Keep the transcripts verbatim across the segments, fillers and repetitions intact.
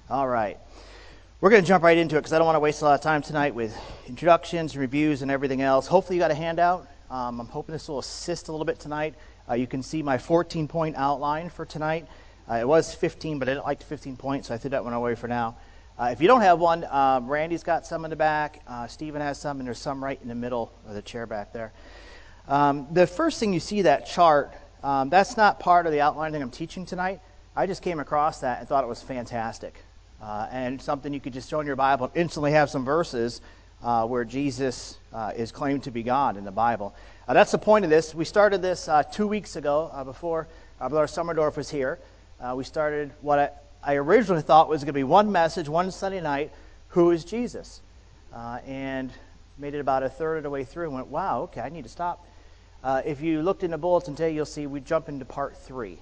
All right. We're going to jump right into it because I don't want to waste a lot of time tonight with introductions, reviews, and everything else. Hopefully you got a handout. Um, I'm hoping this will assist a little bit tonight. Uh, you can see my fourteen-point outline for tonight. Uh, it was fifteen, but I didn't like the fifteen points, so I threw that one away for now. Uh, if you don't have one, uh, Randy's got some in the back. Uh, Stephen has some, and there's some right in the middle of the chair back there. Um, the first thing you see, that chart, um, that's not part of the outline that I'm teaching tonight. I just came across that and thought it was fantastic. Uh, and something you could just show in your Bible, instantly have some verses uh, where Jesus uh, is claimed to be God in the Bible. Uh, that's the point of this. We started this uh, two weeks ago uh, before uh, Brother Summerdorf was here. Uh, we started what I, I originally thought was going to be one message, one Sunday night, who is Jesus? Uh, and made it about a third of the way through and went, wow, okay, I need to stop. Uh, if you looked in the bulletin today, you'll see we jump into part three.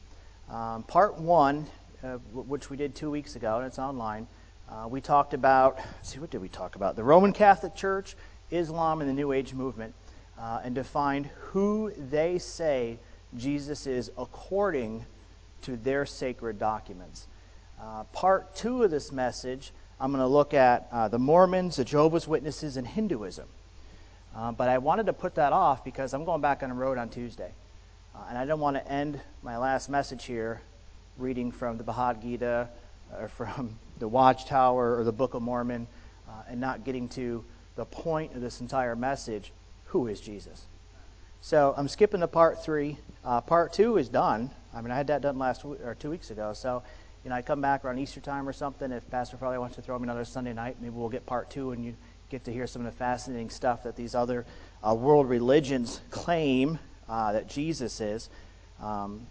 Um, part one, uh, which we did two weeks ago, and it's online, uh, we talked about, let's see, what did we talk about? The Roman Catholic Church, Islam, and the New Age movement, uh, and defined who they say Jesus is according to their sacred documents. Uh, part two of this message, I'm going to look at uh, the Mormons, the Jehovah's Witnesses, and Hinduism. Uh, but I wanted to put that off because I'm going back on the road on Tuesday. Uh, and I don't want to end my last message here reading from the Bhagavad Gita or from the Watchtower or the Book of Mormon uh, and not getting to the point of this entire message, who is Jesus? So I'm skipping to part three. Uh, part two is done. I mean, I had that done last week, or two weeks ago. So, you know, I come back around Easter time or something. If Pastor Farley wants to throw me another Sunday night, maybe we'll get part two and you get to hear some of the fascinating stuff that these other uh, world religions claim uh, that Jesus is. Um,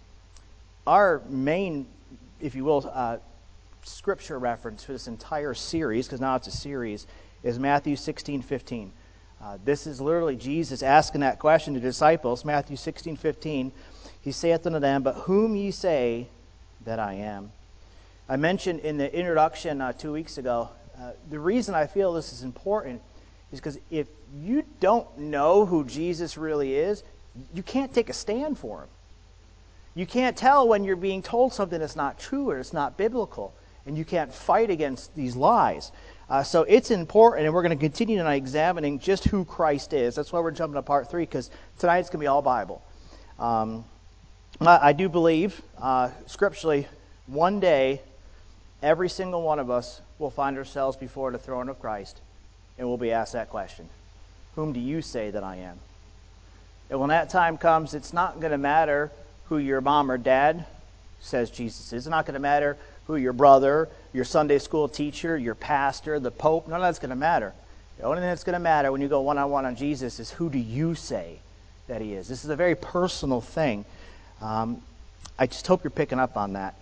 our main, if you will, uh, scripture reference for this entire series, because now it's a series, is Matthew sixteen fifteen. Uh, this is literally Jesus asking that question to the disciples. Matthew sixteen fifteen. He saith unto them, but whom ye say that I am? I mentioned in the introduction uh, two weeks ago, uh, the reason I feel this is important is because if you don't know who Jesus really is, you can't take a stand for him. You can't tell when you're being told something that's not true or it's not biblical, and you can't fight against these lies. Uh, so it's important, and we're going to continue tonight examining just who Christ is. That's why we're jumping to part three, because tonight it's going to be all Bible. Um, I, I do believe, uh, scripturally, one day, every single one of us will find ourselves before the throne of Christ, and we'll be asked that question. Whom do you say that I am? And when that time comes, it's not going to matter who your mom or dad says Jesus is. It's not going to matter who your brother, your Sunday school teacher, your pastor, the Pope. None of that's going to matter. The only thing that's going to matter when you go one-on-one on Jesus is who do you say that he is. This is a very personal thing. Um, I just hope you're picking up on that.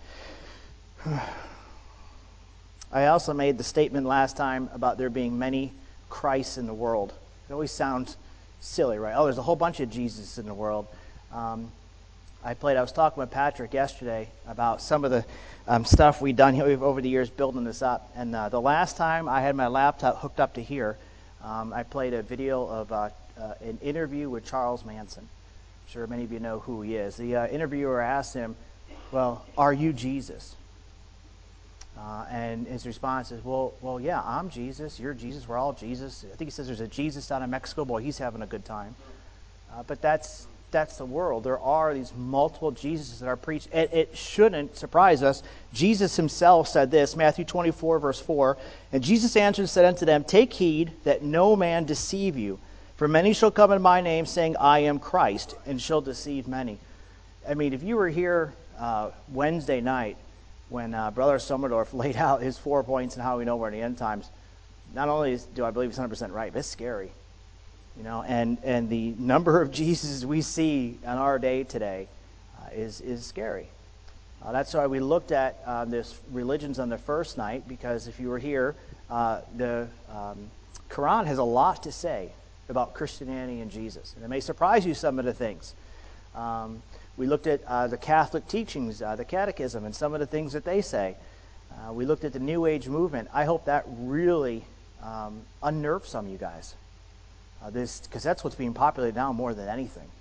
I also made the statement last time about there being many Christs in the world. It always sounds silly, right? Oh, there's a whole bunch of Jesus in the world. Um, I played, I was talking with Patrick yesterday about some of the um, stuff we've done here over the years building this up. And uh, the last time I had my laptop hooked up to here, um, I played a video of uh, uh, an interview with Charles Manson. I'm sure many of you know who he is. The uh, interviewer asked him, well, are you Jesus? Uh, and his response is, well, well, yeah, I'm Jesus, you're Jesus, we're all Jesus. I think he says there's a Jesus down in Mexico. Boy, he's having a good time. Uh, but that's that's the world. There are these multiple Jesuses that are preached. It, it shouldn't surprise us. Jesus himself said this, Matthew twenty-four, verse four, and Jesus answered and said unto them, take heed that no man deceive you. For many shall come in my name, saying, I am Christ, and shall deceive many. I mean, if you were here uh, Wednesday night, when uh, Brother Summerdorf laid out his four points and how we know we're in the end times, not only is, do I believe he's one hundred percent right, but it's scary. You know, and, and the number of Jesus we see in our day today uh, is, is scary. Uh, that's why we looked at uh, this religions on the first night, because if you were here, uh, the um, Quran has a lot to say about Christianity and Jesus. And it may surprise you some of the things. Um, we looked at uh, the Catholic teachings, uh, the Catechism, and some of the things that they say. Uh, we looked at the New Age movement. I hope that really um, unnerved some of you guys. Uh, this, because that's what's being populated now more than anything.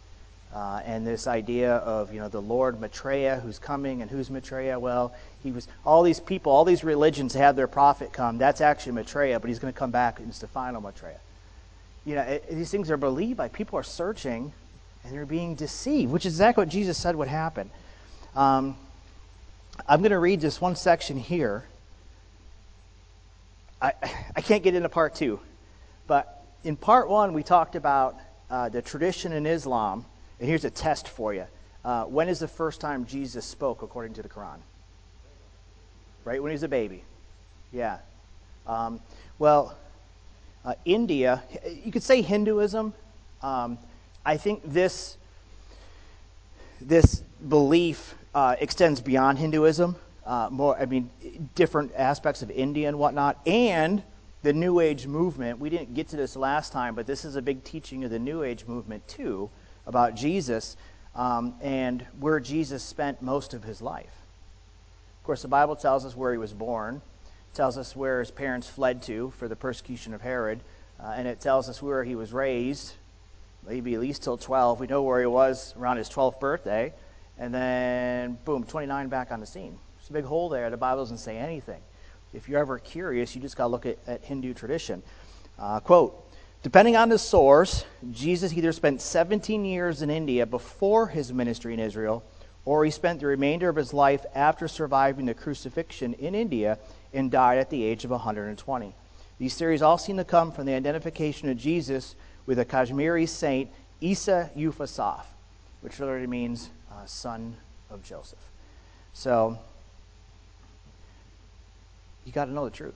Uh, and this idea of, you know, the Lord Maitreya who's coming, and who's Maitreya? Well, he was, all these people, all these religions have their prophet come. That's actually Maitreya, but he's going to come back and it's the final Maitreya. You know, it, these things are believed by people are searching and they're being deceived, which is exactly what Jesus said would happen. Um, I'm going to read this one section here. I, I can't get into part two, but in part one we talked about uh, the tradition in Islam. And here's a test for you. Uh, when is the first time Jesus spoke according to the Quran? Right when he was a baby. Yeah. Um, well, uh, India, you could say Hinduism. Um, I think this, this belief uh, extends beyond Hinduism. Uh, more, I mean, different aspects of India and whatnot. And the New Age movement. We didn't get to this last time, but this is a big teaching of the New Age movement too, about Jesus, um, and where Jesus spent most of his life. Of course, the Bible tells us where he was born, tells us where his parents fled to for the persecution of Herod, uh, and it tells us where he was raised, maybe at least till twelve. We know where he was around his twelfth birthday, and then, boom, twenty-nine back on the scene. There's a big hole there. The Bible doesn't say anything. If you're ever curious, you just got to look at, at Hindu tradition. Uh, quote, depending on the source, Jesus either spent seventeen years in India before his ministry in Israel, or he spent the remainder of his life after surviving the crucifixion in India and died at the age of one hundred twenty. These theories all seem to come from the identification of Jesus with a Kashmiri saint, Isa Yusuf, which literally means uh, son of Joseph. So, you got to know the truth.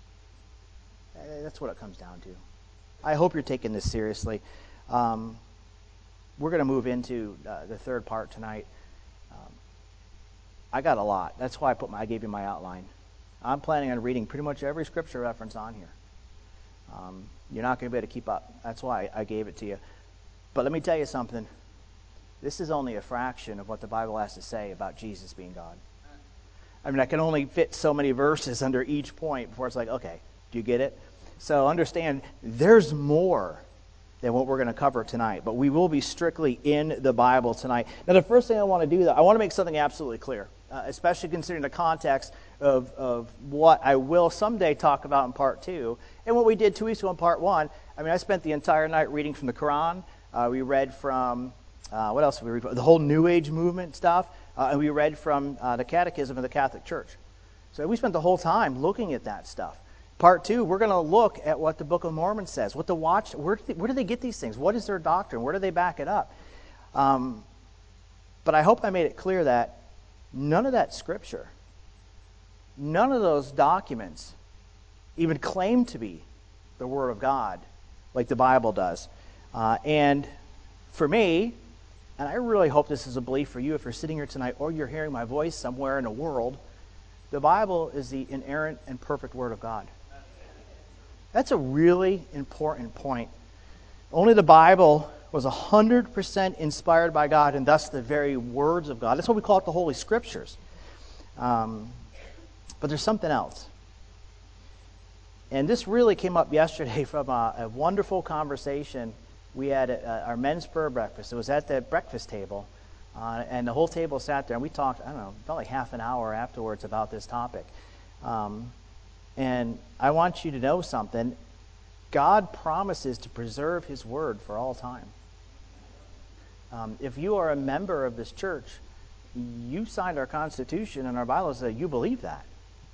That's what it comes down to. I hope you're taking this seriously. Um, we're going to move into uh, the third part tonight. Um, I got a lot. That's why I put my, I gave you my outline. I'm planning on reading pretty much every scripture reference on here. Um, you're not going to be able to keep up. That's why I gave it to you. But let me tell you something. This is only a fraction of what the Bible has to say about Jesus being God. I mean, I can only fit so many verses under each point before it's like, okay, do you get it? So understand, there's more than what we're going to cover tonight, but we will be strictly in the Bible tonight. Now, the first thing I want to do, though, I want to make something absolutely clear, uh, especially considering the context of, of what I will someday talk about in part two, and what we did two weeks ago in part one. I mean, I spent the entire night reading from the Quran. Uh, we read from, uh, what else did we read from? The whole New Age movement stuff, uh, and we read from uh, the Catechism of the Catholic Church. So we spent the whole time looking at that stuff. Part two, we're going to look at what the Book of Mormon says, what the watch, where do, they, where do they get these things? What is their doctrine? Where do they back it up? Um, but I hope I made it clear that none of that scripture, none of those documents even claim to be the Word of God like the Bible does. Uh, and for me, and I really hope this is a belief for you if you're sitting here tonight or you're hearing my voice somewhere in the world, the Bible is the inerrant and perfect Word of God. That's a really important point. Only the Bible was one hundred percent inspired by God, and thus the very words of God. That's why we call it the Holy Scriptures. Um, but there's something else. And this really came up yesterday from a, a wonderful conversation we had at uh, our men's prayer breakfast. It was at the breakfast table, uh, and the whole table sat there, and we talked, I don't know, about like half an hour afterwards about this topic. Um, and I want you to know something. God promises to preserve His Word for all time. Um, if you are a member of this church, you signed our Constitution and our bylaws that you believe that.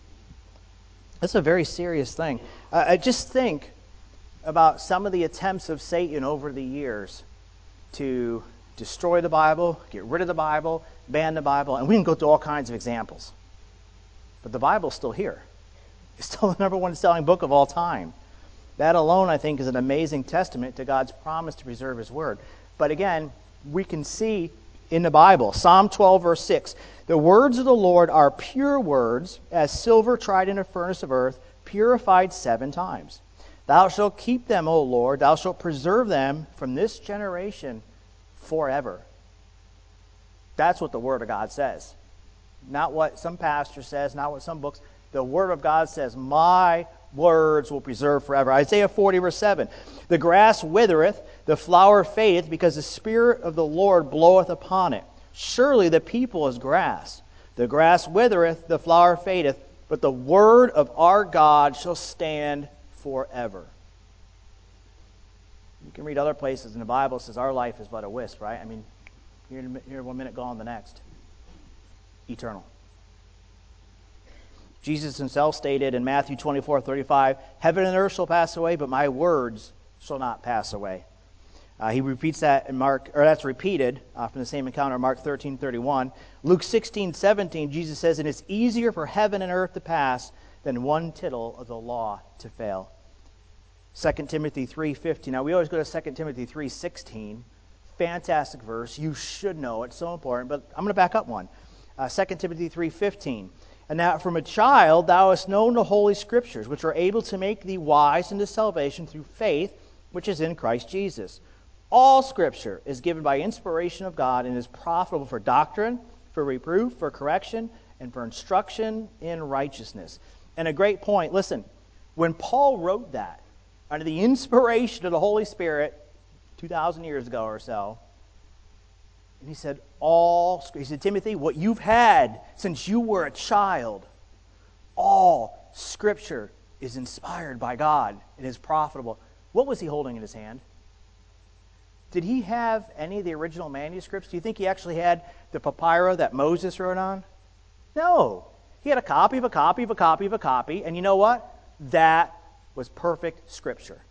That's a very serious thing. Uh, I just think about some of the attempts of Satan over the years to destroy the Bible, get rid of the Bible, ban the Bible, and we can go through all kinds of examples. But the Bible's still here. It's still the number one selling book of all time. That alone, I think, is an amazing testament to God's promise to preserve His Word. But again, we can see in the Bible, Psalm twelve, verse six, the words of the Lord are pure words, as silver tried in a furnace of earth, purified seven times. Thou shalt keep them, O Lord, thou shalt preserve them from this generation forever. That's what the Word of God says. Not what some pastor says, not what some books. The Word of God says, my words will preserve forever. Isaiah forty, verse seven. The grass withereth, The flower fadeth, because the Spirit of the Lord bloweth upon it. Surely the people is grass. The grass withereth, the flower fadeth, but the word of our God shall stand forever. You can read other places in the Bible, it says our life is but a wisp, right? I mean, here, here one minute, gone the next. Eternal. Jesus himself stated in Matthew twenty-four thirty-five, heaven and earth shall pass away, but my words shall not pass away. Uh, he repeats that in Mark, or that's repeated uh, from the same encounter in Mark thirteen thirty-one. Luke sixteen seventeen, Jesus says, and it's easier for heaven and earth to pass than one tittle of the law to fail. Second Timothy three fifteen. Now we always go to Second Timothy three sixteen. Fantastic verse. You should know it. So important. But I'm going to back up one. Uh, Second Timothy three fifteen. And that from a child thou hast known the holy scriptures, which are able to make thee wise unto salvation through faith, which is in Christ Jesus. All scripture is given by inspiration of God and is profitable for doctrine, for reproof, for correction, and for instruction in righteousness. And a great point. Listen, when Paul wrote that, under the inspiration of the Holy Spirit, two thousand years ago or so, and he said, all, he said, Timothy, what you've had since you were a child, all scripture is inspired by God and is profitable. What was he holding in his hand? Did he have any of the original manuscripts? Do you think he actually had the papyrus that Moses wrote on? No. He had a copy of a copy of a copy of a copy, and you know what? That was perfect scripture.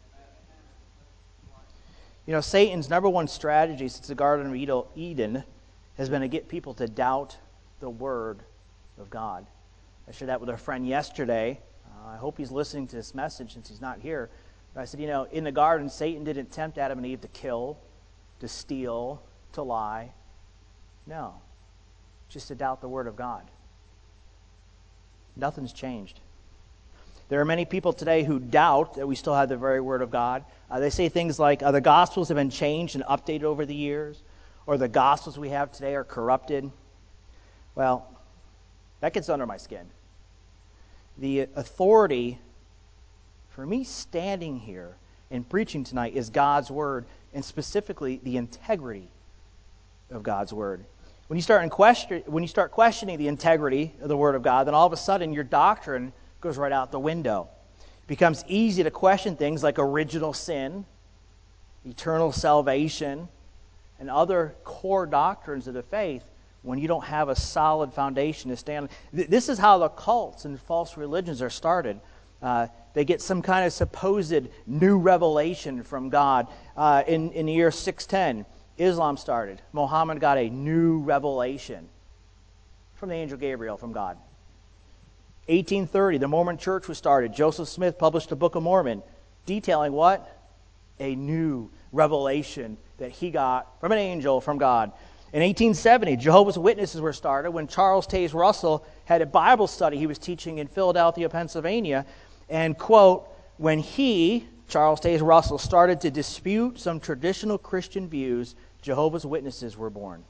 You know, Satan's number one strategy since the Garden of Eden has been to get people to doubt the Word of God. I shared that with a friend yesterday. Uh, I hope he's listening to this message since he's not here. But I said, you know, in the garden, Satan didn't tempt Adam and Eve to kill, to steal, to lie. No. Just to doubt the Word of God. Nothing's changed. There are many people today who doubt that we still have the very Word of God. Uh, they say things like, uh, the Gospels have been changed and updated over the years, or the Gospels we have today are corrupted. Well, that gets under my skin. The authority for me standing here and preaching tonight is God's Word, and specifically the integrity of God's Word. When you start in question, when you start questioning the integrity of the Word of God, then all of a sudden your doctrine goes right out the window. It becomes easy to question things like original sin, eternal salvation, and other core doctrines of the faith when you don't have a solid foundation to stand on. This is how the cults and false religions are started. Uh, they get some kind of supposed new revelation from God. Uh, in, in the year six ten, Islam started. Muhammad got a new revelation from the angel Gabriel from God. eighteen thirty, the Mormon Church was started. Joseph Smith published the Book of Mormon, detailing what? A new revelation that he got from an angel from God. In eighteen seventy, Jehovah's Witnesses were started when Charles Taze Russell had a Bible study he was teaching in Philadelphia, Pennsylvania. And, quote, when he, Charles Taze Russell, started to dispute some traditional Christian views, Jehovah's Witnesses were born.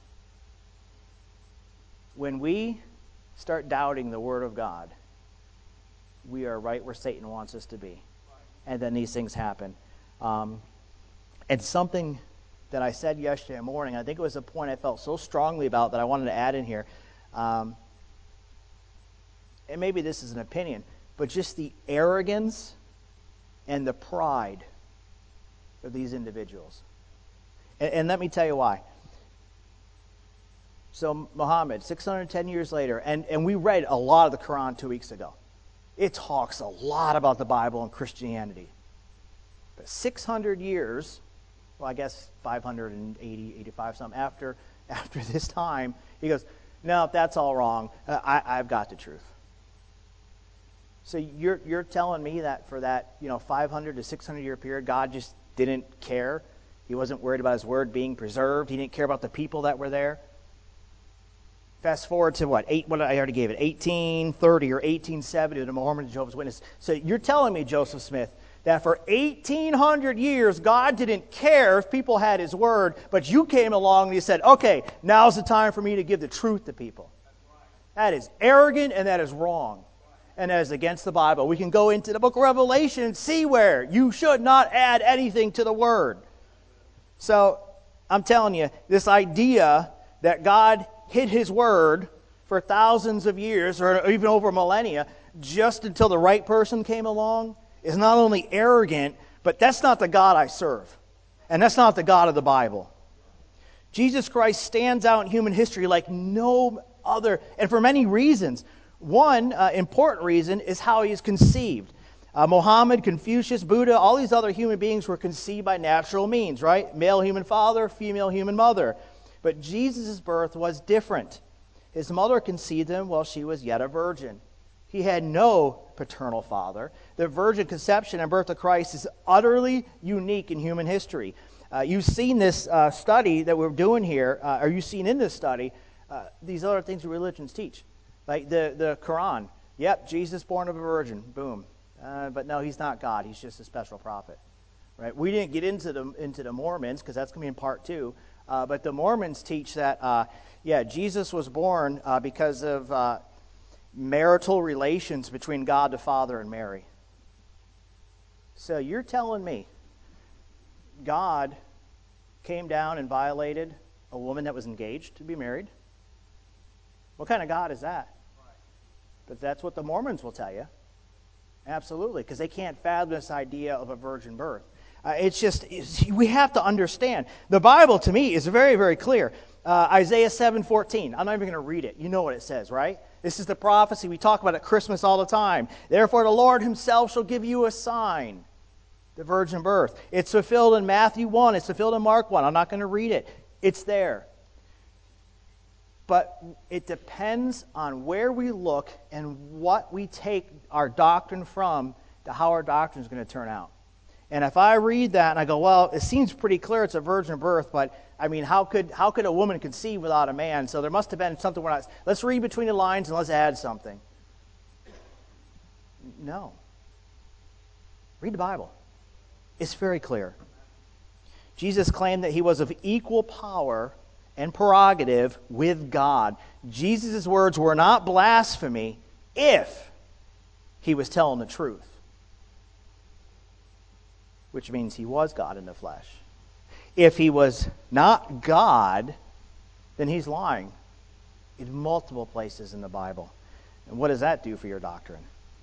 When we start doubting the Word of God, we are right where Satan wants us to be. And then these things happen. Um, and something that I said yesterday morning, I think it was a point I felt so strongly about that I wanted to add in here. Um, and maybe this is an opinion, but just the arrogance and the pride of these individuals. And, and let me tell you why. So Muhammad, six hundred ten years later, and, and we read a lot of the Quran two weeks ago. It talks a lot about the Bible and Christianity. But six hundred years, well, I guess five hundred eighty, eighty-five, something after, after this time, he goes, no, that's all wrong. Uh, I, I've got the truth. So you're you're telling me that for that, you know, five hundred to six hundred year period, God just didn't care? He wasn't worried about His Word being preserved? He didn't care about the people that were there? Fast forward to what? Eight, what I already gave it, eighteen thirty or eighteen seventy, the Mormon and Jehovah's Witness. So you're telling me, Joseph Smith, that for eighteen hundred years, God didn't care if people had His Word, but you came along and you said, okay, now's the time for me to give the truth to people. That is arrogant and that is wrong. And that is against the Bible. We can go into the book of Revelation and see where you should not add anything to the Word. So I'm telling you, this idea that God hid his word for thousands of years or even over millennia just until the right person came along is not only arrogant, but that's not the God I serve. And that's not the God of the Bible. Jesus Christ stands out in human history like no other, and for many reasons. One uh, important reason is how he is conceived. Uh, Muhammad, Confucius, Buddha, all these other human beings were conceived by natural means, right? Male human father, female human mother. But Jesus' birth was different. His mother conceived him while she was yet a virgin. He had no paternal father. The virgin conception and birth of Christ is utterly unique in human history. Uh, you've seen this uh, study that we're doing here, uh, or you've seen in this study, uh, these other things that religions teach. Like the, the Quran. Yep, Jesus born of a virgin. Boom. Uh, but no, he's not God. He's just a special prophet. Right? We didn't get into the, into the Mormons, because that's going to be in part two. Uh, but the Mormons teach that, uh, yeah, Jesus was born uh, because of uh, marital relations between God the Father and Mary. So you're telling me God came down and violated a woman that was engaged to be married? What kind of God is that? But that's what the Mormons will tell you. Absolutely, because they can't fathom this idea of a virgin birth. Uh, it's just, it's, we have to understand. The Bible, to me, is very, very clear. Uh, Isaiah seven fourteen. I'm not even going to read it. You know what it says, right? This is the prophecy. We talk about at Christmas all the time. Therefore, the Lord himself shall give you a sign. The virgin birth. It's fulfilled in Matthew one. It's fulfilled in Mark one. I'm not going to read it. It's there. But it depends on where we look and what we take our doctrine from to how our doctrine is going to turn out. And if I read that and I go, well, it seems pretty clear it's a virgin birth, but I mean, how could how could a woman conceive without a man? So there must have been something we're not. Let's read between the lines and let's add something. No. Read the Bible. It's very clear. Jesus claimed that he was of equal power and prerogative with God. Jesus' words were not blasphemy if he was telling the truth, which means he was God in the flesh. If he was not God, then he's lying in multiple places in the Bible. And what does that do for your doctrine?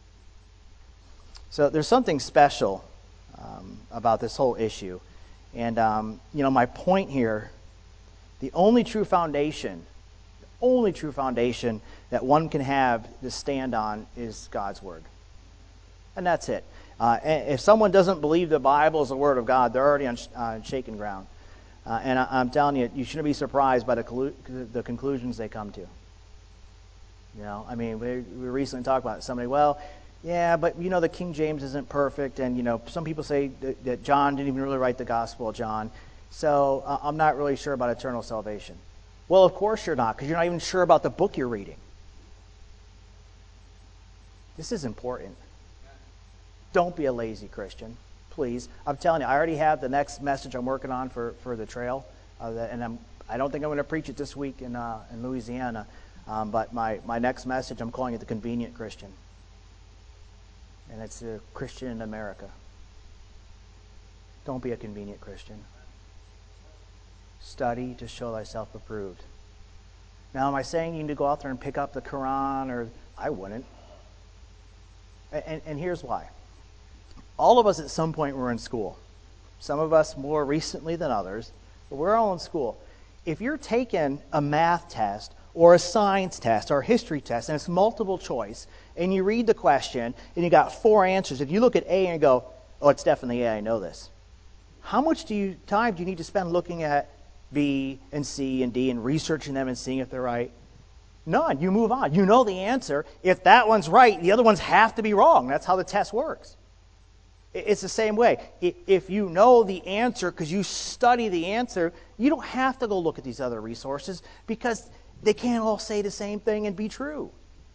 So there's something special um, about this whole issue. And, um, you know, my point here, the only true foundation, the only true foundation that one can have to stand on is God's Word. And that's it. Uh, if someone doesn't believe the Bible is the Word of God, they're already on uh, shaken ground. Uh, and I, I'm telling you, you shouldn't be surprised by the, collu- the conclusions they come to. You know, I mean, we, we recently talked about somebody, well, yeah, but, you know, the King James isn't perfect. And, you know, some people say that, that John didn't even really write the Gospel of John. So uh, I'm not really sure about eternal salvation. Well, of course you're not, because you're not even sure about the book you're reading. This is important. Don't be a lazy Christian, please. I'm telling you, I already have the next message I'm working on for, for the trail. Uh, that, and I'm, I don't think I'm going to preach it this week in, uh, in Louisiana. Um, but my, my next message, I'm calling it the Convenient Christian. And it's a Christian in America. Don't be a convenient Christian. Study to show thyself approved. Now, am I saying you need to go out there and pick up the Quran? Or I wouldn't. And, and here's why. All of us at some point were in school. Some of us more recently than others. But we're all in school. If you're taking a math test or a science test or a history test, and it's multiple choice, and you read the question, and you got four answers, if you look at A and you go, oh, it's definitely A, I know this. How much do you time do you need to spend looking at B and C and D and researching them and seeing if they're right? None. You move on. You know the answer. If that one's right, the other ones have to be wrong. That's how the test works. It's the same way. If you know the answer because you study the answer, you don't have to go look at these other resources because they can't all say the same thing and be true.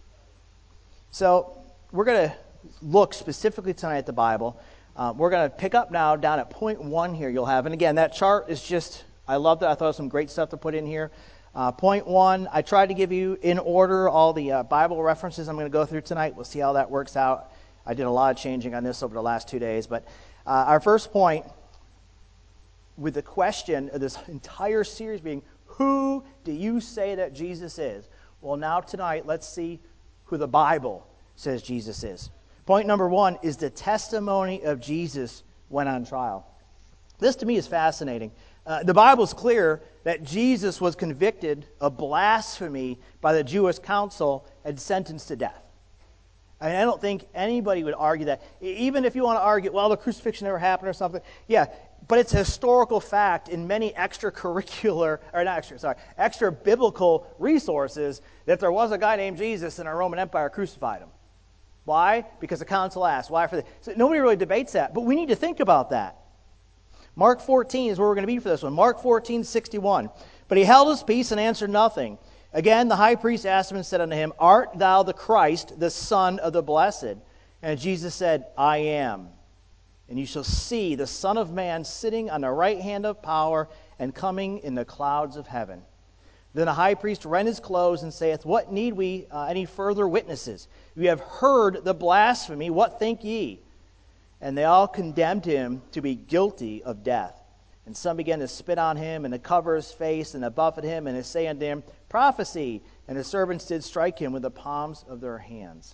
So we're going to look specifically tonight at the Bible. Uh, we're going to pick up now down at point one here you'll have. And again, that chart is just, I loved it. I thought it was some great stuff to put in here. Uh, point one, I tried to give you in order all the uh, Bible references I'm going to go through tonight. We'll see how that works out. I did a lot of changing on this over the last two days. But uh, our first point, with the question of this entire series being, who do you say that Jesus is? Well, now tonight, let's see who the Bible says Jesus is. Point number one is the testimony of Jesus when on trial. This to me is fascinating. Uh, the Bible's clear that Jesus was convicted of blasphemy by the Jewish council and sentenced to death. I mean, I don't think anybody would argue that. Even if you want to argue, well, the crucifixion never happened or something. Yeah, but it's a historical fact in many extracurricular, or not extra, sorry, extra biblical resources that there was a guy named Jesus in our Roman Empire crucified him. Why? Because the council asked. Why for the, so nobody really debates that, but we need to think about that. Mark fourteen is where we're going to be for this one. Mark fourteen, sixty-one. But he held his peace and answered nothing. Again, the high priest asked him and said unto him, Art thou the Christ, the Son of the Blessed? And Jesus said, I am. And you shall see the Son of Man sitting on the right hand of power and coming in the clouds of heaven. Then the high priest rent his clothes and saith, What need we uh, any further witnesses? We have heard the blasphemy. What think ye? And they all condemned him to be guilty of death. And some began to spit on him, and to cover his face, and to buffet him, and to say unto him, Prophecy! And the servants did strike him with the palms of their hands.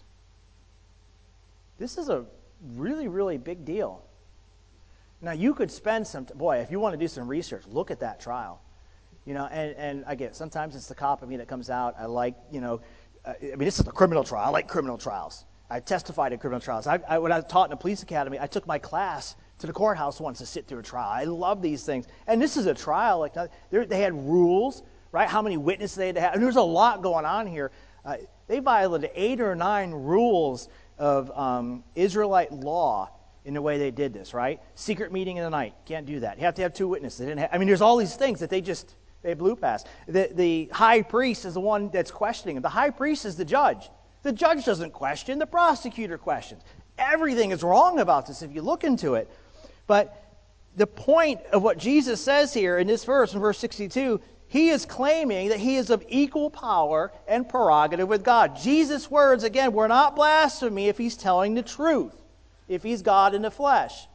This is a really, really big deal. Now, you could spend some, boy, if you want to do some research, look at that trial. You know, and, and I get, sometimes it's the cop in me that comes out. I like, you know, uh, I mean, this is a criminal trial. I like criminal trials. I testified in criminal trials. I, I, when I taught in a police academy, I took my class to the courthouse once to sit through a trial. I love these things. And this is a trial. Like they had rules, right? How many witnesses they had to have. And there's a lot going on here. Uh, they violated eight or nine rules of um, Israelite law in the way they did this, right? Secret meeting in the night. Can't do that. You have to have two witnesses. They didn't have, I mean, there's all these things that they just, they blew past. The, the high priest is the one that's questioning him. The high priest is the judge. The judge doesn't question. The prosecutor questions. Everything is wrong about this if you look into it. But the point of what Jesus says here in this verse, in verse sixty-two, he is claiming that he is of equal power and prerogative with God. Jesus' words, again, were not blasphemy if he's telling the truth, if he's God in the flesh.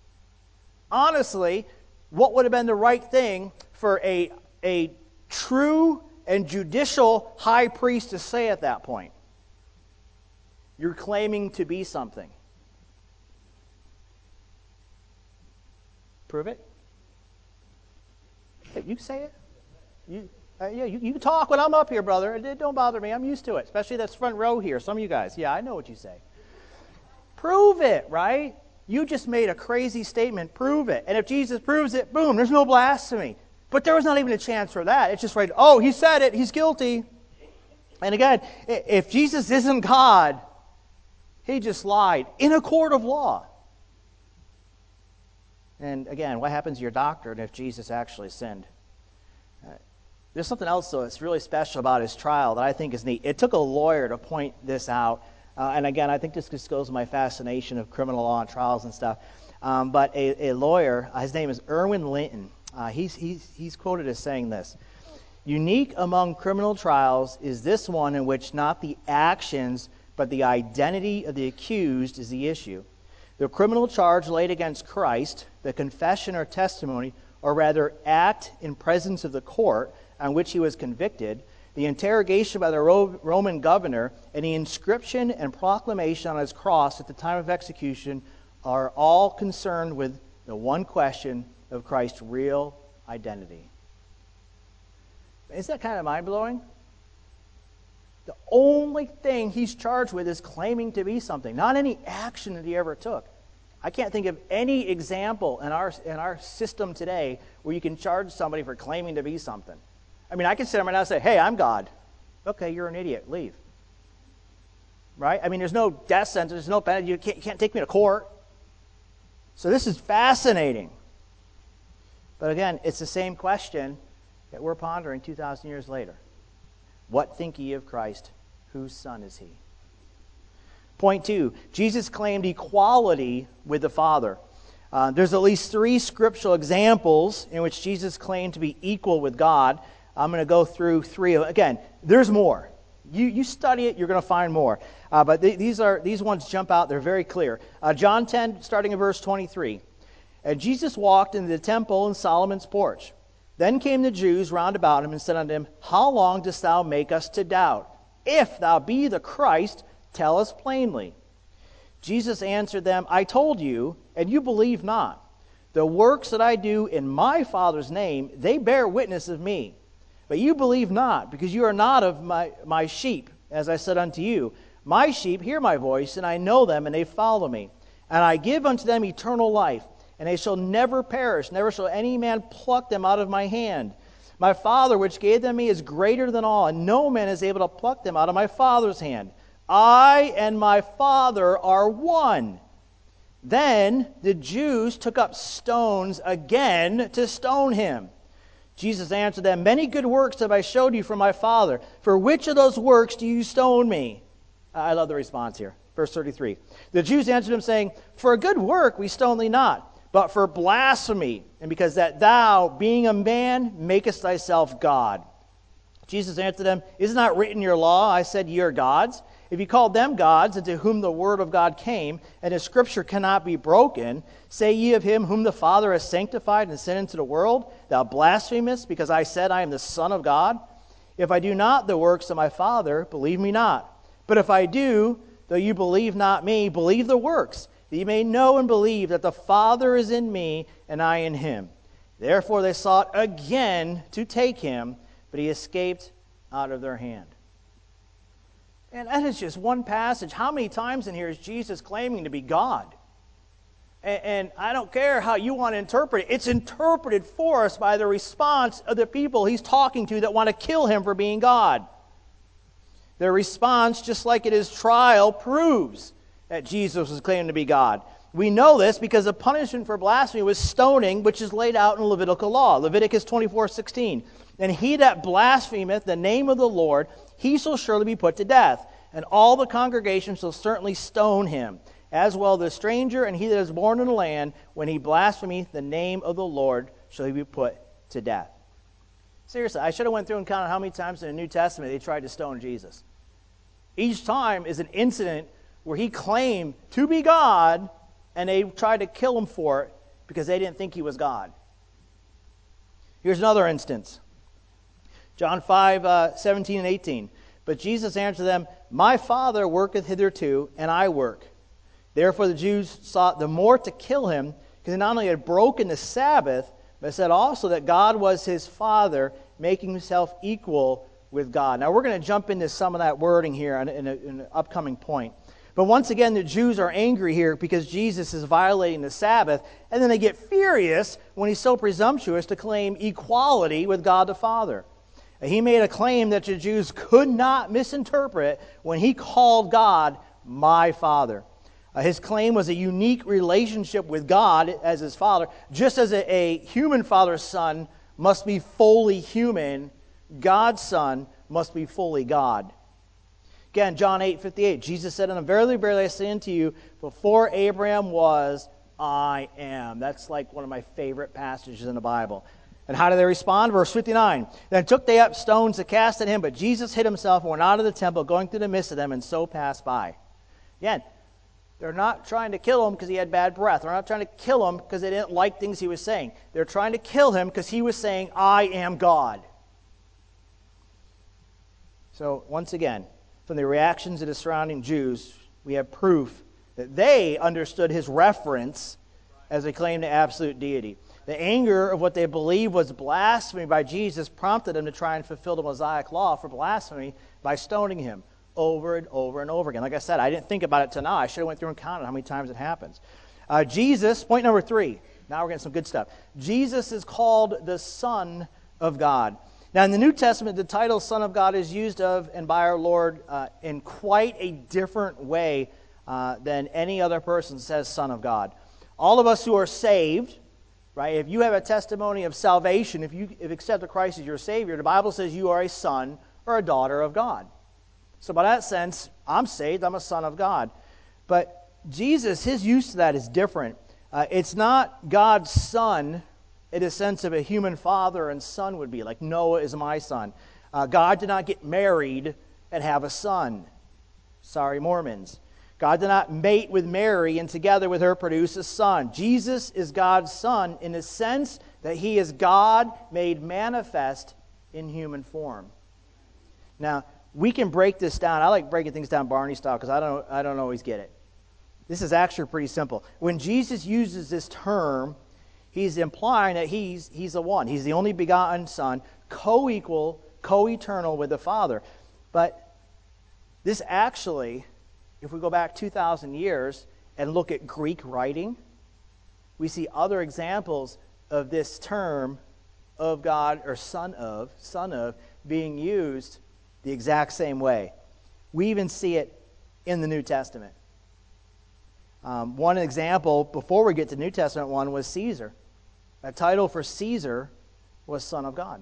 Honestly, what would have been the right thing for a, a true and judicial high priest to say at that point? You're claiming to be something. Prove it. Hey, you say it. You, uh, yeah, you, you can talk when I'm up here, brother. It don't bother me. I'm used to it, especially this front row here. Some of you guys. Yeah, I know what you say. Prove it, right? You just made a crazy statement. Prove it. And if Jesus proves it, boom, there's no blasphemy. But there was not even a chance for that. It's just right, oh, he said it. He's guilty. And again, if Jesus isn't God, he just lied in a court of law. And again, what happens to your doctrine if Jesus actually sinned? Uh, there's something else, though, that's really special about his trial that I think is neat. It took a lawyer to point this out. Uh, and again, I think this just goes to my fascination of criminal law and trials and stuff. Um, but a, a lawyer, uh, his name is Erwin Linton, uh, he's, he's, he's quoted as saying this: Unique among criminal trials is this one in which not the actions but the identity of the accused is the issue. The criminal charge laid against Christ, the confession or testimony, or rather act in presence of the court on which he was convicted, the interrogation by the Ro- Roman governor, and the inscription and proclamation on his cross at the time of execution are all concerned with the one question of Christ's real identity. Isn't that kind of mind-blowing? The only thing he's charged with is claiming to be something, not any action that he ever took. I can't think of any example in our in our system today where you can charge somebody for claiming to be something. I mean, I can sit there right now and say, hey, I'm God. Okay, you're an idiot. Leave. Right? I mean, there's no death sentence. There's no penalty. You can't, you can't take me to court. So this is fascinating. But again, it's the same question that we're pondering two thousand years later. What think ye of Christ? Whose son is he? Point two, Jesus claimed equality with the Father. Uh, there's at least three scriptural examples in which Jesus claimed to be equal with God. I'm going to go through three of them. Again, there's more. You you study it, you're going to find more. Uh, but th- these are these ones jump out. They're very clear. Uh, John ten, starting in verse twenty-three. And Jesus walked into the temple in Solomon's porch. Then came the Jews round about him and said unto him, How long dost thou make us to doubt? If thou be the Christ, tell us plainly. Jesus answered them, I told you, and you believe not. The works that I do in my Father's name, they bear witness of me. But you believe not, because you are not of my, my sheep, as I said unto you. My sheep hear my voice, and I know them, and they follow me. And I give unto them eternal life, and they shall never perish, never shall any man pluck them out of my hand. My Father, which gave them me, is greater than all, and no man is able to pluck them out of my Father's hand. I and my Father are one. Then the Jews took up stones again to stone him. Jesus answered them, Many good works have I showed you from my Father. For which of those works do you stone me? I love the response here. Verse thirty-three. The Jews answered him, saying, For a good work we stone thee not, but for blasphemy, and because that thou, being a man, makest thyself God. Jesus answered them, Is it not written in your law, I said ye are gods? If you called them gods, into whom the word of God came, and the scripture cannot be broken, say ye of him whom the Father has sanctified and sent into the world, Thou blasphemest, because I said I am the Son of God? If I do not the works of my Father, believe me not. But if I do, though you believe not me, believe the works, that ye may know and believe that the Father is in me, and I in him. Therefore they sought again to take him, but he escaped out of their hand. And that is just one passage. How many times in here is Jesus claiming to be God? And, and I don't care how you want to interpret it. It's interpreted for us by the response of the people he's talking to that want to kill him for being God. Their response, just like at his trial, proves that Jesus was claiming to be God. We know this because the punishment for blasphemy was stoning, which is laid out in the Levitical law. Leviticus twenty-four sixteen. And he that blasphemeth the name of the Lord, he shall surely be put to death. And all the congregation shall certainly stone him, as well the stranger and he that is born in the land, when he blasphemeth the name of the Lord, shall he be put to death. Seriously, I should have went through and counted how many times in the New Testament they tried to stone Jesus. Each time is an incident where he claimed to be God, and they tried to kill him for it because they didn't think he was God. Here's another instance. John five, uh, seventeen and eighteen. But Jesus answered them, My Father worketh hitherto, and I work. Therefore the Jews sought the more to kill him, because he not only had broken the Sabbath, but said also that God was his Father, making himself equal with God. Now we're going to jump into some of that wording here in, in, a, in an upcoming point. But once again, the Jews are angry here because Jesus is violating the Sabbath, and then they get furious when he's so presumptuous to claim equality with God the Father. He made a claim that the Jews could not misinterpret when he called God my Father. Uh, his claim was a unique relationship with God as his Father. Just as a, a human father's son must be fully human, God's Son must be fully God. Again, John eight fifty-eight, Jesus said, And verily, verily, I say unto you, before Abraham was, I am. That's like one of my favorite passages in the Bible. And how do they respond? Verse fifty-nine. Then took they up stones to cast at him, but Jesus hid himself and went out of the temple, going through the midst of them, and so passed by. Again, they're not trying to kill him because he had bad breath. They're not trying to kill him because they didn't like things he was saying. They're trying to kill him because he was saying, I am God. So, once again, from the reactions of the surrounding Jews, we have proof that they understood his reference as a claim to absolute deity. The anger of what they believed was blasphemy by Jesus prompted them to try and fulfill the Mosaic law for blasphemy by stoning him over and over and over again. Like I said, I didn't think about it till now. I should have went through and counted how many times it happens. Uh, Jesus, point number three. Now we're getting some good stuff. Jesus is called the Son of God. Now in the New Testament, the title Son of God is used of and by our Lord uh, in quite a different way uh, than any other person says Son of God. All of us who are saved, right? If you have a testimony of salvation, if you if accepted Christ as your Savior, the Bible says you are a son or a daughter of God. So by that sense, I'm saved, I'm a son of God. But Jesus, his use of that is different. Uh, it's not God's son in the sense of a human father and son would be, like Noah is my son. Uh, God did not get married and have a son. Sorry, Mormons. God did not mate with Mary and together with her produce a son. Jesus is God's son in the sense that he is God made manifest in human form. Now, we can break this down. I like breaking things down Barney style because I don't, I don't always get it. This is actually pretty simple. When Jesus uses this term, he's implying that he's, he's the one. He's the only begotten Son, co-equal, co-eternal with the Father. But this actually, if we go back two thousand years and look at Greek writing, we see other examples of this term of God, or son of, son of, being used the exact same way. We even see it in the New Testament. Um, one example, before we get to the New Testament one, was Caesar. A title for Caesar was Son of God.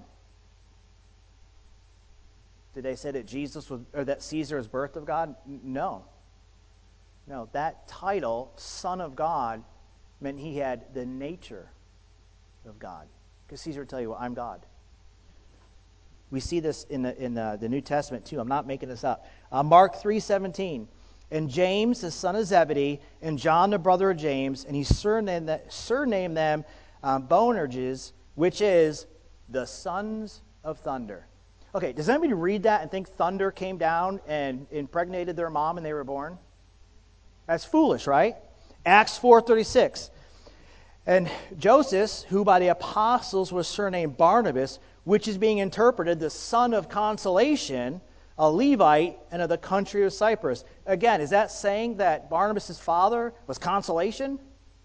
Did they say that Jesus was, or that Caesar is birth of God? No. No, that title, Son of God, meant he had the nature of God. Because Caesar would tell you, well, I'm God. We see this in the, in the, the New Testament too. I'm not making this up. Uh, Mark three seventeen. And James, the son of Zebedee, and John, the brother of James, and he surnamed, that, surnamed them um, Boanerges, which is the sons of thunder. Okay, does anybody read that and think thunder came down and impregnated their mom and they were born? That's foolish, right? Acts four thirty-six. And Joseph, who by the apostles was surnamed Barnabas, which is being interpreted the son of consolation, a Levite, and of the country of Cyprus. Again, is that saying that Barnabas' father was consolation?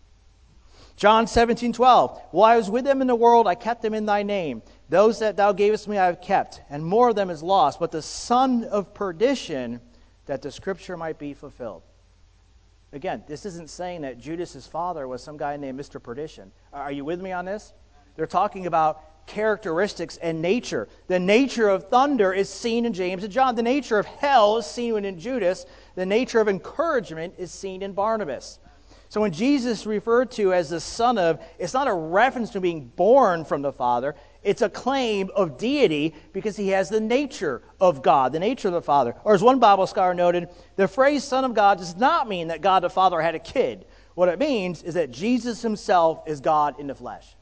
John seventeen twelve. While I was with them in the world, I kept them in thy name. Those that thou gavest me I have kept, and more of them is lost. But the son of perdition, that the scripture might be fulfilled. Again, this isn't saying that Judas' father was some guy named Mister Perdition. Are you with me on this? They're talking about characteristics and nature. The nature of thunder is seen in James and John. The nature of hell is seen in Judas. The nature of encouragement is seen in Barnabas. So when Jesus is referred to as the son of, it's not a reference to being born from the Father. It's a claim of deity because he has the nature of God, the nature of the Father. Or as one Bible scholar noted, the phrase son of God does not mean that God the Father had a kid. What it means is that Jesus himself is God in the flesh.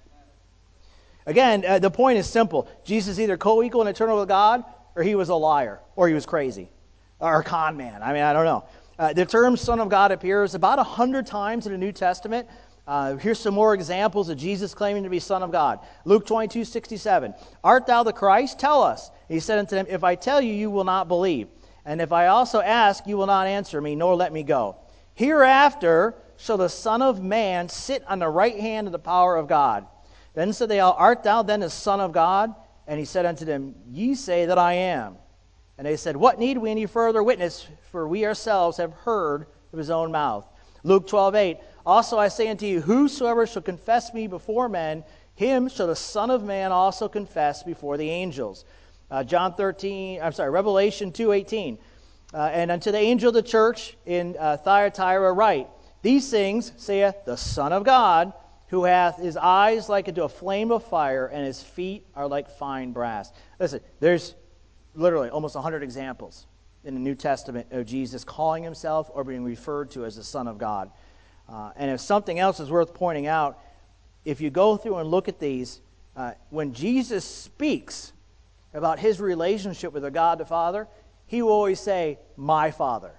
Again, uh, the point is simple. Jesus is either co-equal and eternal with God, or he was a liar, or he was crazy, or a con man. I mean, I don't know. Uh, the term Son of God appears about a hundred times in the New Testament. Uh, here's some more examples of Jesus claiming to be Son of God. Luke twenty-two sixty-seven. Art thou the Christ? Tell us. He said unto them, if I tell you, you will not believe. And if I also ask, you will not answer me, nor let me go. Hereafter shall the Son of Man sit on the right hand of the power of God. Then said they all, art thou then the Son of God? And he said unto them, ye say that I am. And they said, what need we any further witness? For we ourselves have heard of his own mouth. Luke twelve eight. Also I say unto you, whosoever shall confess me before men, him shall the Son of Man also confess before the angels. Uh, John thirteen, I'm sorry, Revelation two eighteen. Uh, and unto the angel of the church in uh, Thyatira write, these things saith the Son of God, who hath his eyes like unto a flame of fire, and his feet are like fine brass. Listen, there's literally almost one hundred examples in the New Testament of Jesus calling himself or being referred to as the Son of God. Uh, and if something else is worth pointing out, if you go through and look at these, uh, when Jesus speaks about his relationship with the God the Father, he will always say, my Father.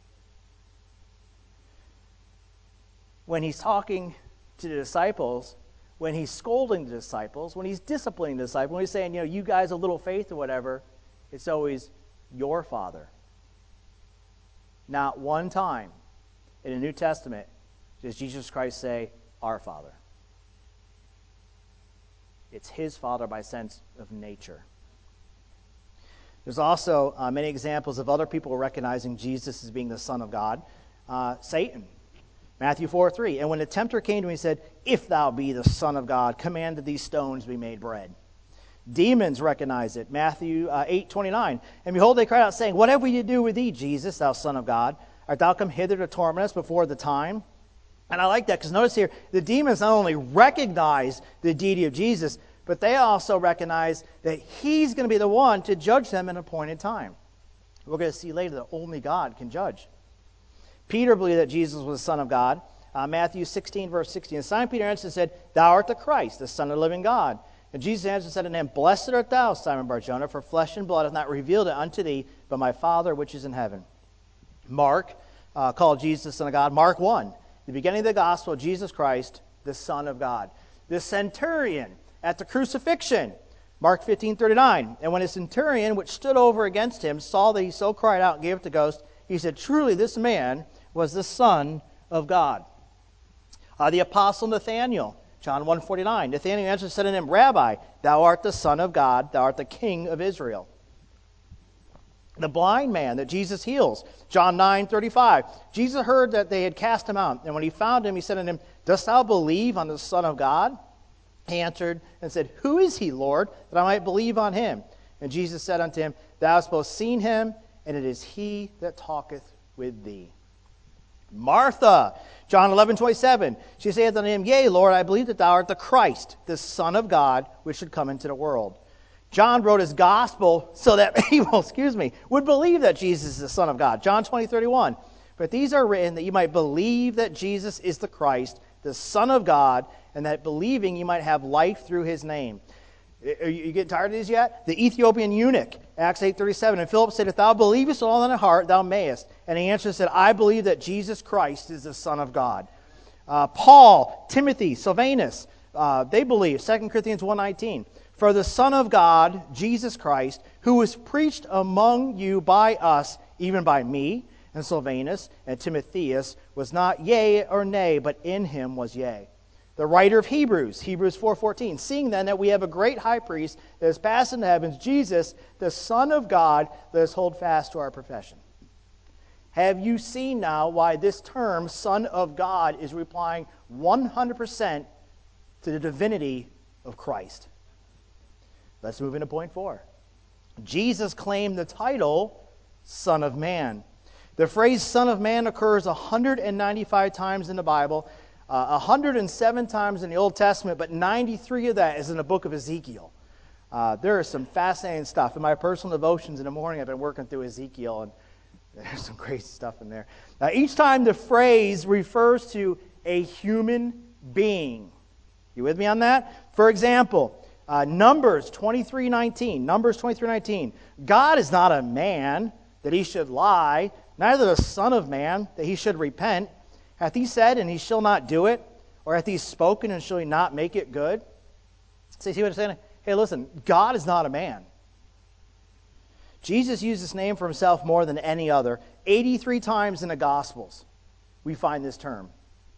When he's talking to the disciples, when he's scolding the disciples, when he's disciplining the disciples, when he's saying, you know, you guys a little faith or whatever, it's always your Father. Not one time in the New Testament does Jesus Christ say, our Father. It's his Father by sense of nature. There's also uh, many examples of other people recognizing Jesus as being the Son of God. Uh, Satan. Matthew four three. And when the tempter came to him, he said, if thou be the Son of God, command that these stones be made bread. Demons recognize it. Matthew uh, eight twenty-nine. And behold, they cried out, saying, what have we to do with thee, Jesus, thou Son of God? Art thou come hither to torment us before the time? And I like that, because notice here, the demons not only recognize the deity of Jesus, but they also recognize that he's going to be the one to judge them in an appointed time. We're going to see later that only God can judge. Peter believed that Jesus was the Son of God. Uh, Matthew sixteen, verse sixteen. And Simon Peter answered and said, Thou art the Christ, the Son of the living God. And Jesus answered and said unto him, Blessed art thou, Simon Bar-Jonah, for flesh and blood hath not revealed it unto thee, but my Father which is in heaven. Mark uh, called Jesus the Son of God. Mark one, the beginning of the gospel of Jesus Christ, the Son of God. The centurion at the crucifixion, Mark fifteen, thirty-nine. And when a centurion which stood over against him saw that he so cried out and gave up the ghost, he said, Truly this man was the Son of God. Uh, the apostle Nathanael, John one forty-nine. Nathanael answered and said unto him, Rabbi, thou art the Son of God, thou art the King of Israel. The blind man that Jesus heals, John nine thirty-five. Jesus heard that they had cast him out, and when he found him, he said unto him, Dost thou believe on the Son of God? He answered and said, Who is he, Lord, that I might believe on him? And Jesus said unto him, Thou hast both seen him, and it is he that talketh with thee. Martha, John eleven twenty-seven. She saith unto him, Yea, Lord, I believe that thou art the Christ, the Son of God, which should come into the world. John wrote his gospel so that people, excuse me, would believe that Jesus is the Son of God. John twenty thirty-one. But these are written that you might believe that Jesus is the Christ, the Son of God, and that believing you might have life through his name. Are you getting tired of these yet? The Ethiopian eunuch, Acts eight thirty-seven. And Philip said, If thou believest with all thine heart, thou mayest. And he answered and said, I believe that Jesus Christ is the Son of God. Uh, Paul, Timothy, Silvanus, uh, they believe, Second Corinthians one nineteen. For the Son of God, Jesus Christ, who was preached among you by us, even by me, and Silvanus, and Timotheus, was not yea or nay, but in him was yea. The writer of Hebrews, Hebrews four fourteen, seeing then that we have a great high priest that is passed into heavens, Jesus, the Son of God, let us hold fast to our profession. Have you seen now why this term, Son of God, is replying one hundred percent to the divinity of Christ? Let's move into point four. Jesus claimed the title Son of Man. The phrase Son of Man occurs one hundred ninety-five times in the Bible, uh, one hundred seven times in the Old Testament, but ninety-three of that is in the book of Ezekiel. Uh, there is some fascinating stuff. In my personal devotions in the morning, I've been working through Ezekiel, and there's some great stuff in there. Now, each time the phrase refers to a human being. You with me on that? For example, uh, Numbers twenty-three nineteen. Numbers twenty-three nineteen. God is not a man that he should lie, neither the Son of Man that he should repent. Hath he said, and he shall not do it? Or hath he spoken, and shall he not make it good? So you see what I'm saying? Hey, listen, God is not a man. Jesus used this name for himself more than any other. eighty-three times in the Gospels we find this term.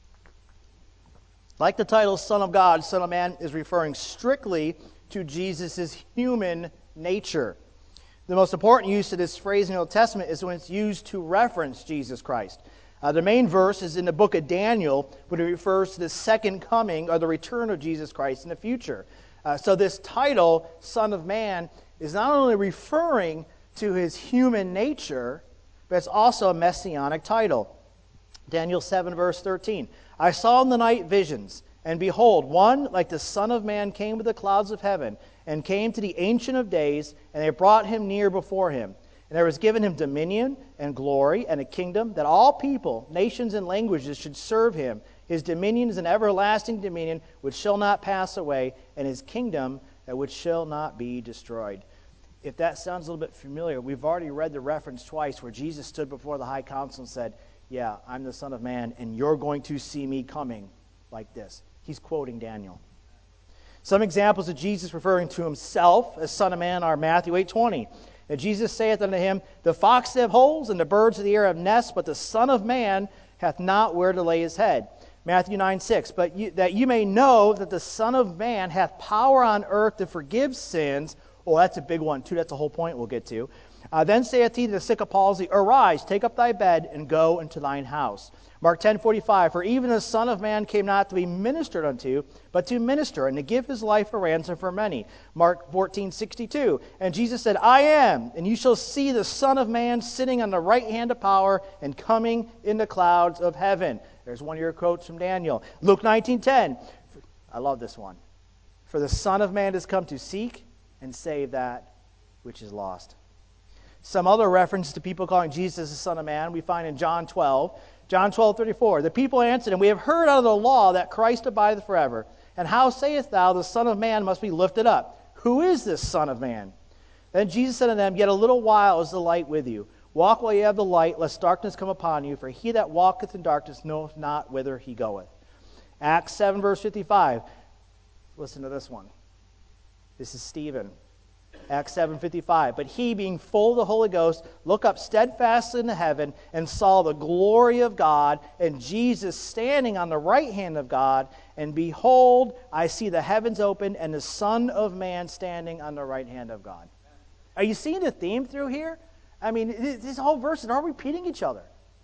Like the title Son of God, Son of Man is referring strictly to Jesus' human nature. The most important use of this phrase in the Old Testament is when it's used to reference Jesus Christ. Uh, the main verse is in the book of Daniel when it refers to the second coming or the return of Jesus Christ in the future. Uh, so this title, Son of Man, is not only referring to his human nature, but it's also a messianic title. Daniel seven, verse thirteen. I saw in the night visions, and behold, one like the Son of Man came with the clouds of heaven, and came to the Ancient of Days, and they brought him near before him. And there was given him dominion and glory and a kingdom, that all people, nations, and languages should serve him. His dominion is an everlasting dominion which shall not pass away, and his kingdom which shall not be destroyed. If that sounds a little bit familiar, we've already read the reference twice where Jesus stood before the high council and said, yeah, I'm the Son of Man, and you're going to see me coming like this. He's quoting Daniel. Some examples of Jesus referring to himself as Son of Man are Matthew eight twenty. And Jesus saith unto him, The foxes have holes, and the birds of the air have nests, but the Son of Man hath not where to lay his head. Matthew nine six. But you, that you may know that the Son of Man hath power on earth to forgive sins. Oh, that's a big one, too. That's the whole point we'll get to. Uh, then saith he to the sick of palsy, Arise, take up thy bed, and go into thine house. Mark ten forty-five. For even the Son of Man came not to be ministered unto, but to minister, and to give his life a ransom for many. Mark fourteen sixty-two. And Jesus said, I am, and you shall see the Son of Man sitting on the right hand of power, and coming in the clouds of heaven. There's one of your quotes from Daniel. Luke nineteen ten. I love this one. For the Son of Man has come to seek and save that which is lost. Some other reference to people calling Jesus the Son of Man we find in John twelve. John twelve thirty-four. The people answered him, we have heard out of the law that Christ abideth forever. And how sayest thou, the Son of Man must be lifted up? Who is this Son of Man? Then Jesus said unto them, yet a little while is the light with you. Walk while ye have the light, lest darkness come upon you. For he that walketh in darkness knoweth not whither he goeth. Acts seven, verse fifty-five. Listen to this one. This is Stephen. Acts seven fifty-five. But he, being full of the Holy Ghost, looked up steadfastly into heaven and saw the glory of God and Jesus standing on the right hand of God. And behold, I see the heavens open and the Son of Man standing on the right hand of God. Are you seeing the theme through here? I mean, this whole verse is all repeating each other.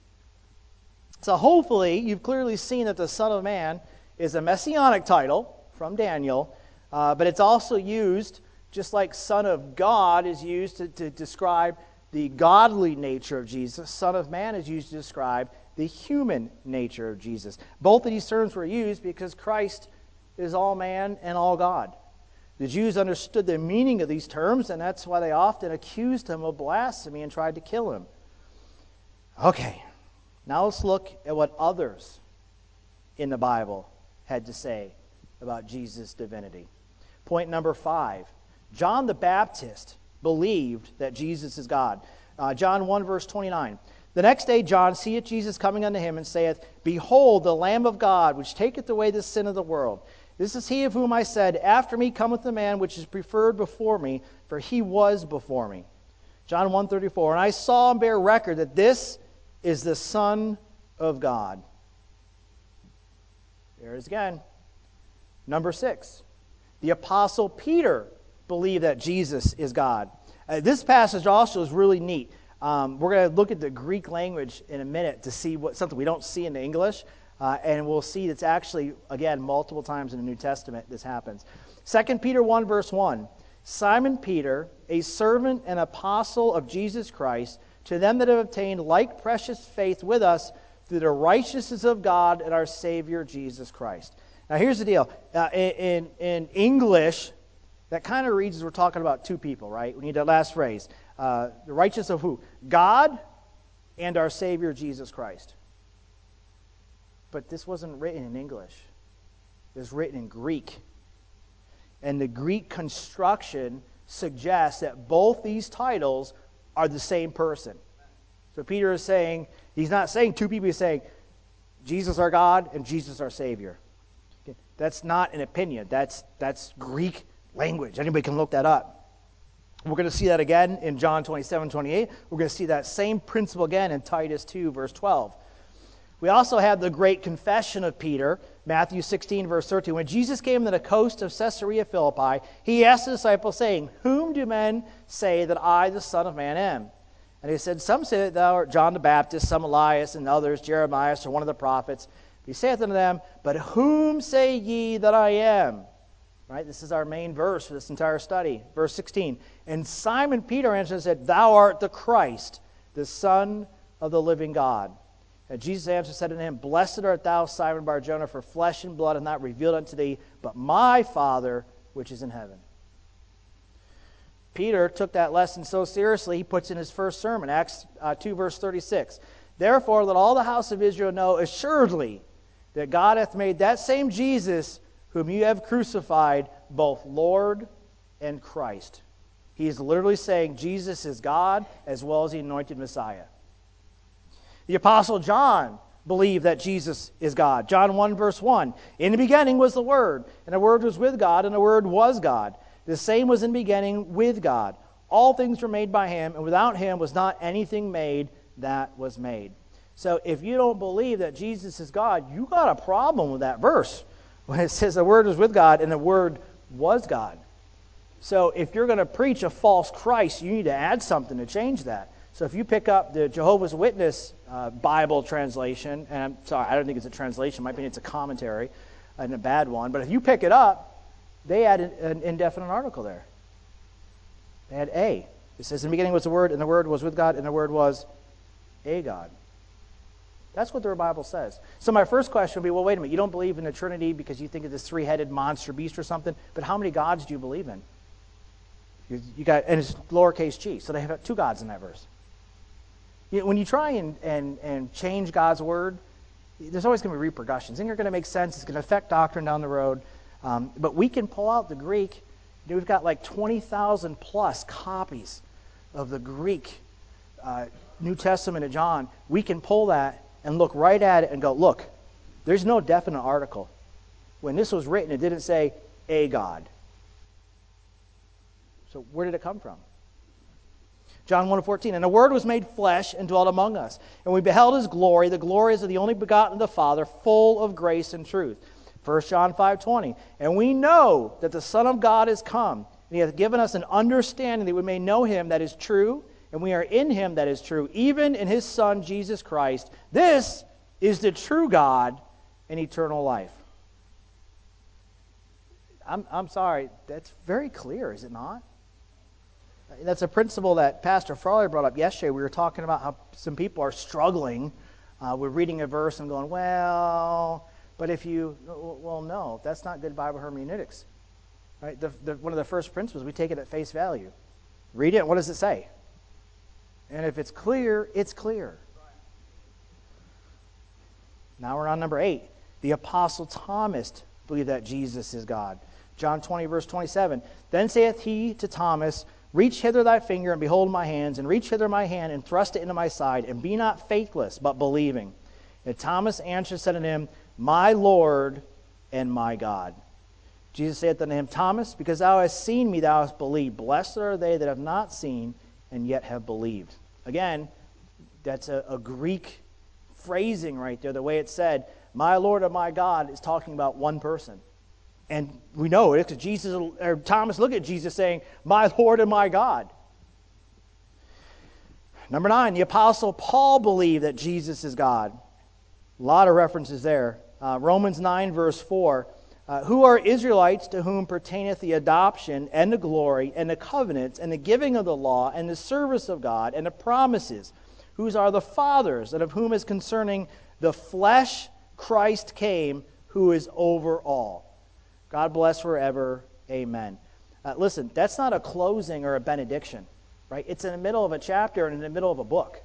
So hopefully you've clearly seen that the Son of Man is a messianic title from Daniel, uh, but it's also used just like Son of God is used to, to describe the godly nature of Jesus. Son of Man is used to describe the human nature of Jesus. Both of these terms were used because Christ is all man and all God. The Jews understood the meaning of these terms, and that's why they often accused him of blasphemy and tried to kill him. Okay, now let's look at what others in the Bible had to say about Jesus' divinity. Point number five. John the Baptist believed that Jesus is God. Uh, John one, verse twenty-nine. The next day John seeth Jesus coming unto him, and saith, behold, the Lamb of God, which taketh away the sin of the world. This is he of whom I said, after me cometh a man which is preferred before me, for he was before me. John one thirty-four. And I saw and bear record that this is the Son of God. There it is again. Number six. The Apostle Peter believe that Jesus is God. Uh, this passage also is really neat. Um, we're going to look at the Greek language in a minute to see what something we don't see in the English, uh, and we'll see it's actually, again, multiple times in the New Testament this happens. Second Peter one, verse one. Simon Peter, a servant and apostle of Jesus Christ, to them that have obtained like precious faith with us through the righteousness of God and our Savior Jesus Christ. Now here's the deal. Uh, in, in English, that kind of reads as we're talking about two people, right? We need that last phrase. Uh, the righteousness of who? God and our Savior Jesus Christ. But this wasn't written in English. It was written in Greek. And the Greek construction suggests that both these titles are the same person. So Peter is saying, he's not saying two people, he's saying Jesus our God and Jesus our Savior. Okay? That's not an opinion. That's, that's Greek language. Anybody can look that up. We're going to see that again in John twenty-seven, twenty-eight. We're going to see that same principle again in Titus two, verse twelve. We also have the great confession of Peter, Matthew sixteen, verse thirteen. When Jesus came to the coast of Caesarea Philippi, he asked the disciples, saying, whom do men say that I, the Son of Man, am? And he said, some say that thou art John the Baptist, some Elias, and others Jeremiah, or one of the prophets. He saith unto them, but whom say ye that I am? Right, this is our main verse for this entire study. Verse sixteen. And Simon Peter answered and said, thou art the Christ, the Son of the living God. And Jesus answered and said unto him, blessed art thou, Simon Bar-Jonah, for flesh and blood hath not revealed unto thee, but my Father which is in heaven. Peter took that lesson so seriously, he puts in his first sermon, Acts uh, two, verse thirty-six. Therefore, let all the house of Israel know assuredly that God hath made that same Jesus whom you have crucified, both Lord and Christ. He is literally saying Jesus is God as well as the anointed Messiah. The Apostle John believed that Jesus is God. John one, verse one. In the beginning was the Word, and the Word was with God, and the Word was God. The same was in the beginning with God. All things were made by him, and without him was not anything made that was made. So if you don't believe that Jesus is God, you got a problem with that verse. When it says the Word was with God and the Word was God. So if you're going to preach a false Christ, you need to add something to change that. So if you pick up the Jehovah's Witness uh, Bible translation, and I'm sorry, I don't think it's a translation, in my opinion it's a commentary, and a bad one, but if you pick it up, they add an, an indefinite article there. They add a. It says, in the beginning was the Word, and the Word was with God, and the Word was a God. That's what their Bible says. So my first question would be, well, wait a minute, you don't believe in the Trinity because you think of this three-headed monster beast or something, but how many gods do you believe in? You, you got, and it's lowercase g, so they have two gods in that verse. You know, when you try and, and, and change God's word, there's always going to be repercussions. Things are going to make sense. It's going to affect doctrine down the road. Um, but we can pull out the Greek. You know, we've got like twenty thousand plus copies of the Greek uh, New Testament of John. We can pull that and look right at it and go, look, there's no definite article. When this was written, it didn't say a God. So where did it come from? John one fourteen, and the Word was made flesh and dwelt among us. And we beheld His glory, the glory is of the only begotten of the Father, full of grace and truth. First John five twenty, and we know that the Son of God is come, and He hath given us an understanding that we may know Him that is true, and we are in Him that is true, even in His Son Jesus Christ. This is the true God and eternal life. I'm, I'm sorry, that's very clear, is it not? That's a principle that Pastor Farley brought up yesterday. We were talking about how some people are struggling uh, with reading a verse and going, well, but if you, well, no, that's not good Bible hermeneutics. Right? The, the, one of the first principles, we take it at face value. Read it, what does it say? And if it's clear, it's clear. Now we're on number eight. The Apostle Thomas believed that Jesus is God. John twenty, verse twenty-seven. Then saith he to Thomas, reach hither thy finger, and behold my hands, and reach hither my hand, and thrust it into my side, and be not faithless, but believing. And Thomas answered, said unto him, my Lord and my God. Jesus saith unto him, Thomas, because thou hast seen me, thou hast believed. Blessed are they that have not seen, and yet have believed. Again, that's a, a Greek phrasing right there. The way it's said, my Lord and my God, is talking about one person. And we know it because Jesus, or Thomas looked at Jesus saying, my Lord and my God. Number nine, the Apostle Paul believed that Jesus is God. A lot of references there. Uh, Romans nine, verse four. Uh, who are Israelites, to whom pertaineth the adoption and the glory and the covenants and the giving of the law and the service of God and the promises, whose are the fathers, and of whom is concerning the flesh Christ came, who is over all. God bless forever. Amen. Uh, listen, that's not a closing or a benediction, right? It's in the middle of a chapter and in the middle of a book.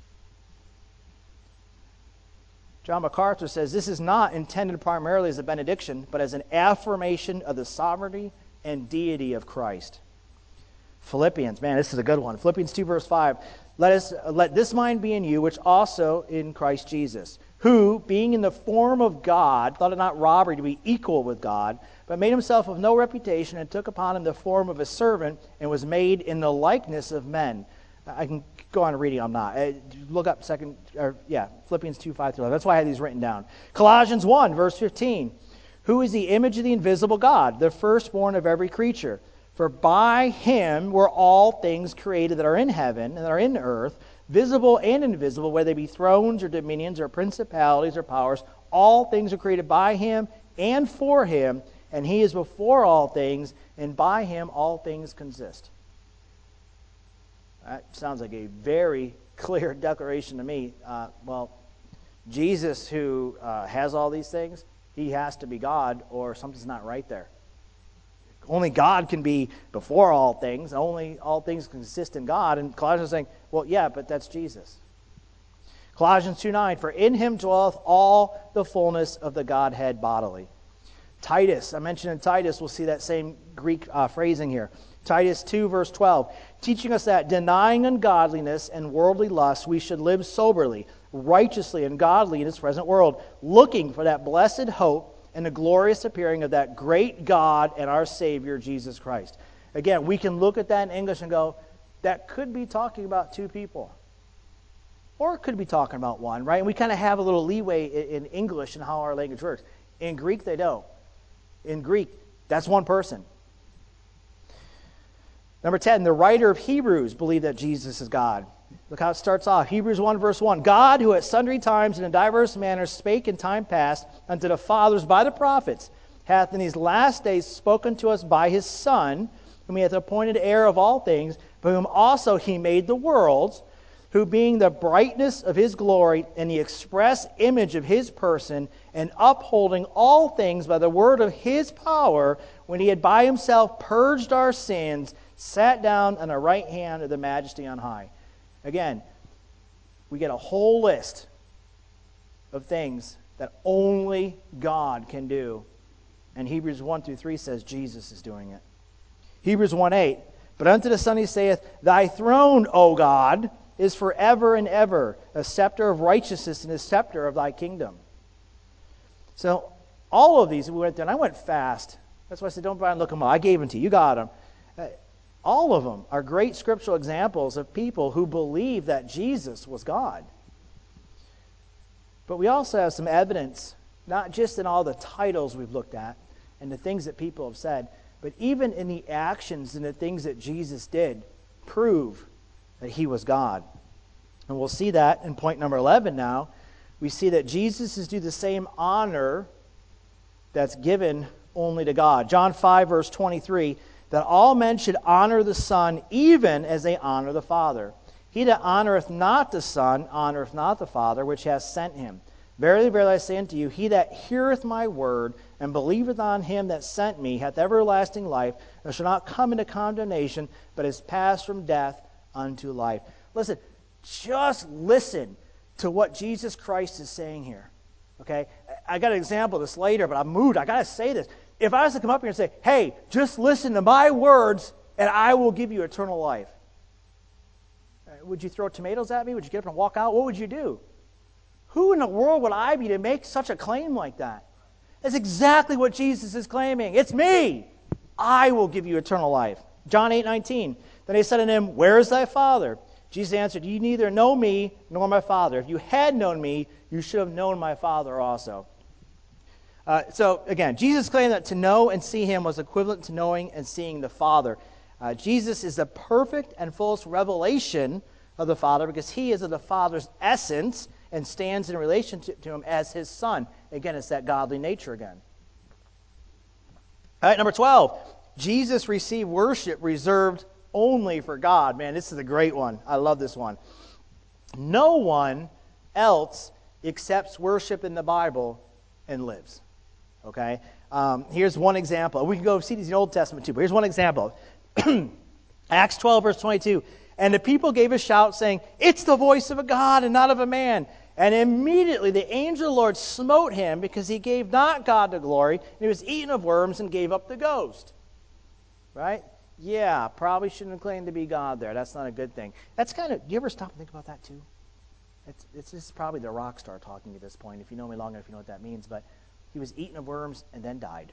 John MacArthur says this is not intended primarily as a benediction, but as an affirmation of the sovereignty and deity of Christ. Philippians, man, this is a good one. Philippians two, verse five. Let us let this mind be in you, which also in Christ Jesus, who, being in the form of God, thought it not robbery to be equal with God, but made himself of no reputation, and took upon him the form of a servant, and was made in the likeness of men. I can go on reading, I'm not. Uh, look up second, or yeah, Philippians two, five through eleven. That's why I had these written down. Colossians one, verse fifteen. Who is the image of the invisible God, the firstborn of every creature? For by him were all things created that are in heaven and that are in earth, visible and invisible, whether they be thrones or dominions or principalities or powers. All things are created by him and for him, and he is before all things, and by him all things consist. That sounds like a very clear declaration to me. Uh, well, Jesus, who uh, has all these things, he has to be God, or something's not right there. Only God can be before all things. Only all things consist in God. And Colossians is saying, well, yeah, but that's Jesus. Colossians two nine, for in him dwelleth all the fullness of the Godhead bodily. Titus, I mentioned in Titus, we'll see that same Greek uh, phrasing here. Titus two, verse twelve, teaching us that denying ungodliness and worldly lust, we should live soberly, righteously, and godly in this present world, looking for that blessed hope and the glorious appearing of that great God and our Savior, Jesus Christ. Again, we can look at that in English and go, that could be talking about two people. Or it could be talking about one, right? And we kind of have a little leeway in English and how our language works. In Greek, they don't. In Greek, that's one person. Number ten, the writer of Hebrews believed that Jesus is God. Look how it starts off. Hebrews one, verse one. God, who at sundry times and in diverse manners spake in time past unto the fathers by the prophets, hath in these last days spoken to us by his Son, whom he hath appointed heir of all things, by whom also he made the worlds, who being the brightness of his glory and the express image of his person, and upholding all things by the word of his power, when he had by himself purged our sins, sat down on the right hand of the majesty on high. Again, we get a whole list of things that only God can do. And Hebrews one through three says Jesus is doing it. Hebrews one eight, but unto the Son he saith, Thy throne, O God, is forever and ever, a scepter of righteousness and a scepter of thy kingdom. So all of these we went through, and I went fast. That's why I said, don't try and look them up. I gave them to you. You got them. Uh, all of them are great scriptural examples of people who believe that Jesus was God. But we also have some evidence, not just in all the titles we've looked at and the things that people have said, but even in the actions and the things that Jesus did prove that he was God. And we'll see that in point number eleven now. We see that Jesus is due the same honor that's given only to God. John five, verse twenty-three, that all men should honor the Son even as they honor the Father. He that honoreth not the Son honoreth not the Father which hath sent him. Verily, verily, I say unto you, he that heareth my word and believeth on him that sent me hath everlasting life, and shall not come into condemnation, but is passed from death unto life. Listen, just listen to what Jesus Christ is saying here. Okay? I got an example of this later, but I'm moved. I got to say this. If I was to come up here and say, hey, just listen to my words, and I will give you eternal life. Would you throw tomatoes at me? Would you get up and walk out? What would you do? Who in the world would I be to make such a claim like that? That's exactly what Jesus is claiming. It's me. I will give you eternal life. John eight nineteen. Then they said unto him, Where is thy Father? Jesus answered, You neither know me nor my Father. If you had known me, you should have known my Father also. Uh, so again, Jesus claimed that to know and see him was equivalent to knowing and seeing the Father. Uh, Jesus is the perfect and fullest revelation of the Father because he is of the Father's essence and stands in relation to, to him as his Son. Again, it's that godly nature again. All right, number twelve. Jesus received worship reserved only for God. Man, this is a great one. I love this one. No one else accepts worship in the Bible and lives. Okay? Um, here's one example. We can go see these in the Old Testament too, but here's one example. Acts twelve, verse twenty-two. And the people gave a shout, saying, It's the voice of a God and not of a man. And immediately the angel of the Lord smote him, because he gave not God the glory, and he was eaten of worms and gave up the ghost. Right? Yeah, probably shouldn't have claimed to be God there. That's not a good thing. That's kind of, do you ever stop and think about that too? It's, it's This is probably the rock star talking at this point. If you know me long enough, you know what that means. But he was eaten of worms and then died.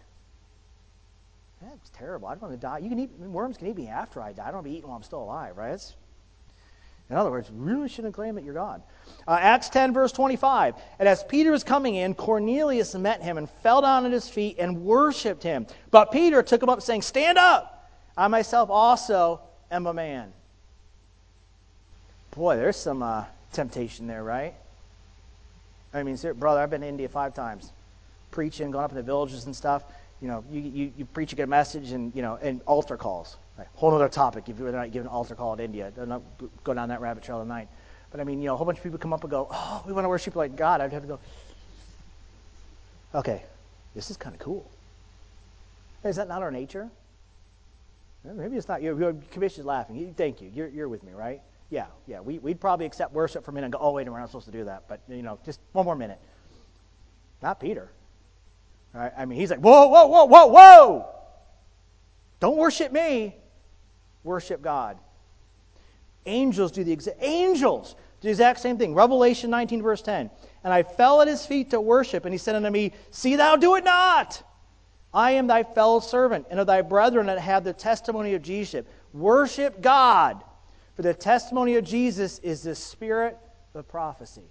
That's terrible. I don't want to die. You can eat, worms can eat me after I die. I don't want to be eaten while I'm still alive, right? It's, in other words, really shouldn't claim that you're God. Uh, Acts ten, verse twenty-five. And as Peter was coming in, Cornelius met him and fell down at his feet and worshipped him. But Peter took him up, saying, Stand up! I myself also am a man. Boy, there's some uh, temptation there, right? I mean, sir, brother, I've been to India five times, preaching, going up in the villages and stuff. You know, you, you, you preach, you get a message, and, you know, and altar calls. Right? Whole other topic if you're not giving an altar call in India. Don't not go down that rabbit trail tonight. But, I mean, you know, a whole bunch of people come up and go, oh, we want to worship like God. I'd have to go, okay, this is kind of cool. Is that not our nature? Maybe it's not. Your, your commission's laughing. Thank you. You're, you're with me, right? Yeah, yeah. We, we'd probably accept worship for a minute and go, oh, wait, we're not supposed to do that. But, you know, just one more minute. Not Peter. Right? I mean, he's like, whoa, whoa, whoa, whoa, whoa! Don't worship me. Worship God. Angels do the exact angels do the exact same thing. Revelation nineteen, verse ten. And I fell at his feet to worship, and he said unto me, See thou do it not. I am thy fellow servant, and of thy brethren that have the testimony of Jesus. Worship God, for the testimony of Jesus is the spirit of prophecy.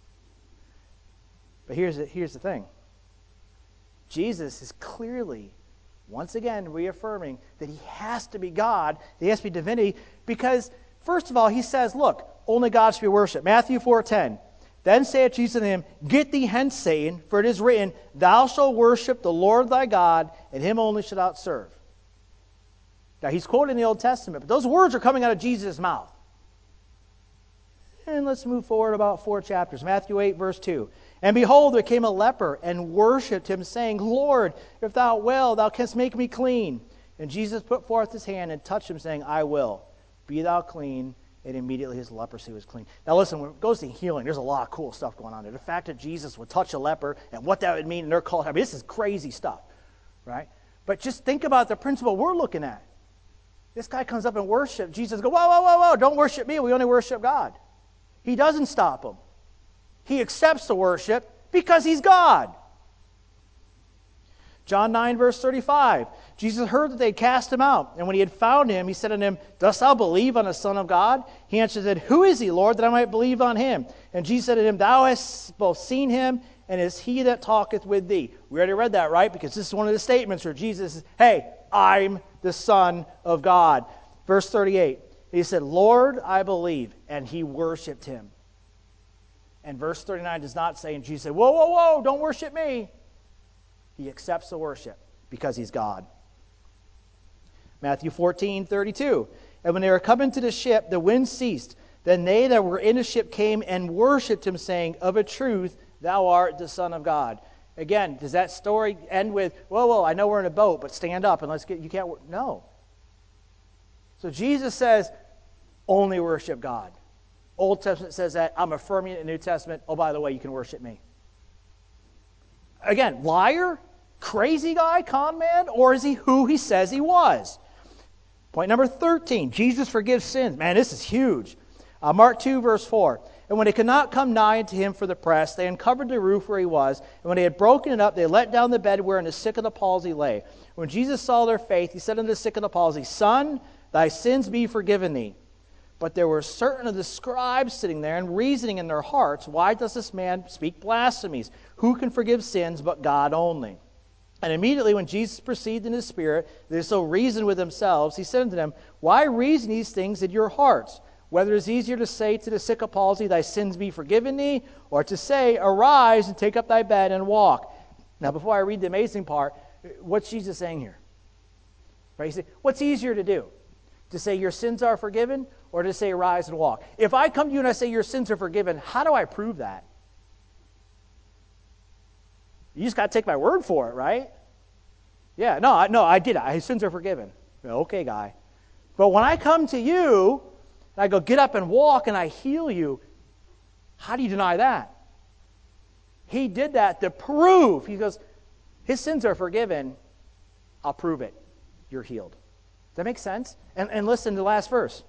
But here's the, here's the thing. Jesus is clearly, once again, reaffirming that he has to be God, that he has to be divinity, because, first of all, he says, look, only God should be worshipped. Matthew four ten. Then saith Jesus unto him, Get thee hence, Satan, for it is written, Thou shalt worship the Lord thy God, and him only shalt thou serve. Now, he's quoted in the Old Testament, but those words are coming out of Jesus' mouth. And let's move forward about four chapters. Matthew eight, verse two. And behold, there came a leper and worshipped him, saying, Lord, if thou wilt, thou canst make me clean. And Jesus put forth his hand and touched him, saying, I will. Be thou clean. and immediately his leprosy was clean. Now listen, when it goes to healing, there's a lot of cool stuff going on there. The fact that Jesus would touch a leper and what that would mean in their culture, I mean, this is crazy stuff, right? But just think about the principle we're looking at. This guy comes up and worships. Jesus goes, whoa, whoa, whoa, whoa, don't worship me. We only worship God. He doesn't stop him. He accepts the worship because he's God. John nine, verse thirty-five. Jesus heard that they cast him out, and when he had found him, he said unto him, Dost thou believe on the Son of God? He answered, said, Who is he, Lord, that I might believe on him? And Jesus said to him, Thou hast both seen him, and it is he that talketh with thee. We already read that, right? Because this is one of the statements where Jesus says, Hey, I'm the Son of God. Verse thirty-eight. He said, Lord, I believe. And he worshipped him. And verse thirty-nine does not say, and Jesus said, Whoa, whoa, whoa, don't worship me. He accepts the worship because he's God. Matthew fourteen, thirty-two. And when they were come into the ship, the wind ceased. Then they that were in the ship came and worshipped him, saying, Of a truth, thou art the Son of God. Again, does that story end with, whoa, whoa, I know we're in a boat, but stand up and let's get, you can't, no. So Jesus says, only worship God. Old Testament says that. I'm affirming it in the New Testament. Oh, by the way, you can worship me. Again, liar? Crazy guy, con man? Or is he who he says he was? Point number thirteen, Jesus forgives sins. Man, this is huge. Uh, Mark two, verse four. And when they could not come nigh unto him for the press, they uncovered the roof where he was. And when they had broken it up, they let down the bed wherein the sick of the palsy lay. When Jesus saw their faith, he said unto the sick of the palsy, Son, thy sins be forgiven thee. But there were certain of the scribes sitting there and reasoning in their hearts, Why does this man speak blasphemies? Who can forgive sins but God only? And immediately when Jesus perceived in his spirit, they so reasoned with themselves, he said unto them, Why reason these things in your hearts? Whether it is easier to say to the sick of palsy, Thy sins be forgiven thee, or to say, Arise and take up thy bed and walk. Now before I read the amazing part, what's Jesus saying here? Right? He said, what's easier to do? To say your sins are forgiven, or to say arise and walk? If I come to you and I say your sins are forgiven, how do I prove that? You just got to take my word for it, right? Yeah, no, I, no, I did. His sins are forgiven. Okay, guy. But when I come to you, and I go, get up and walk, and I heal you, how do you deny that? He did that to prove. He goes, his sins are forgiven. I'll prove it. You're healed. Does that make sense? And, and listen to the last verse.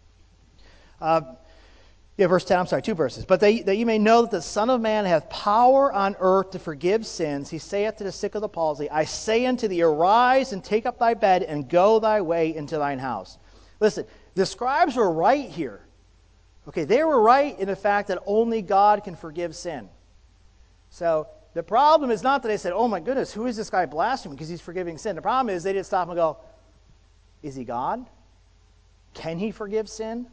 Uh, yeah, verse ten, I'm sorry, two verses. But they, that you may know that the Son of Man hath power on earth to forgive sins, he saith to the sick of the palsy, I say unto thee, arise and take up thy bed and go thy way into thine house. Listen, the scribes were right here. Okay, they were right in the fact that only God can forgive sin. So the problem is not that they said, oh my goodness, who is this guy blaspheming because he's forgiving sin? The problem is they didn't stop and go, is he God? Can he forgive sin?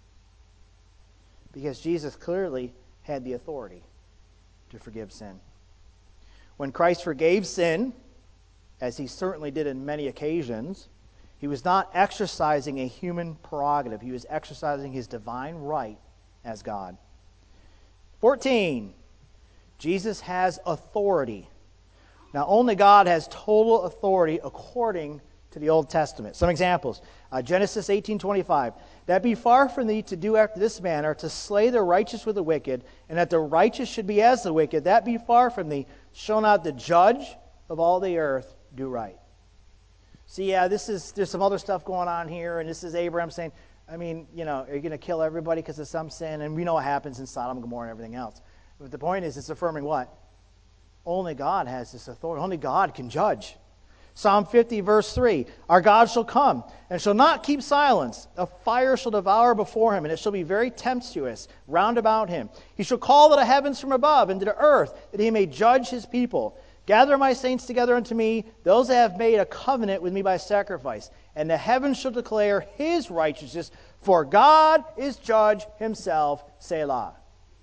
Because Jesus clearly had the authority to forgive sin. When Christ forgave sin, as he certainly did in many occasions, he was not exercising a human prerogative. He was exercising his divine right as God. fourteen, Jesus has authority. Now, only God has total authority according to the Old Testament. Some examples. Uh, Genesis eighteen twenty-five. That be far from thee to do after this manner, to slay the righteous with the wicked, and that the righteous should be as the wicked. That be far from thee. Shall not the judge of all the earth do right? See, yeah, this is, there's some other stuff going on here, and this is Abraham saying, I mean, you know, are you going to kill everybody because of some sin? And we know what happens in Sodom and Gomorrah and everything else. But the point is, it's affirming what? Only God has this authority. Only God can judge. Psalm fifty, verse three, Our God shall come, and shall not keep silence. A fire shall devour before him, and it shall be very tempestuous round about him. He shall call to the heavens from above, and to the earth, that he may judge his people. Gather my saints together unto me, those that have made a covenant with me by sacrifice. And the heavens shall declare his righteousness, for God is judge himself, Selah.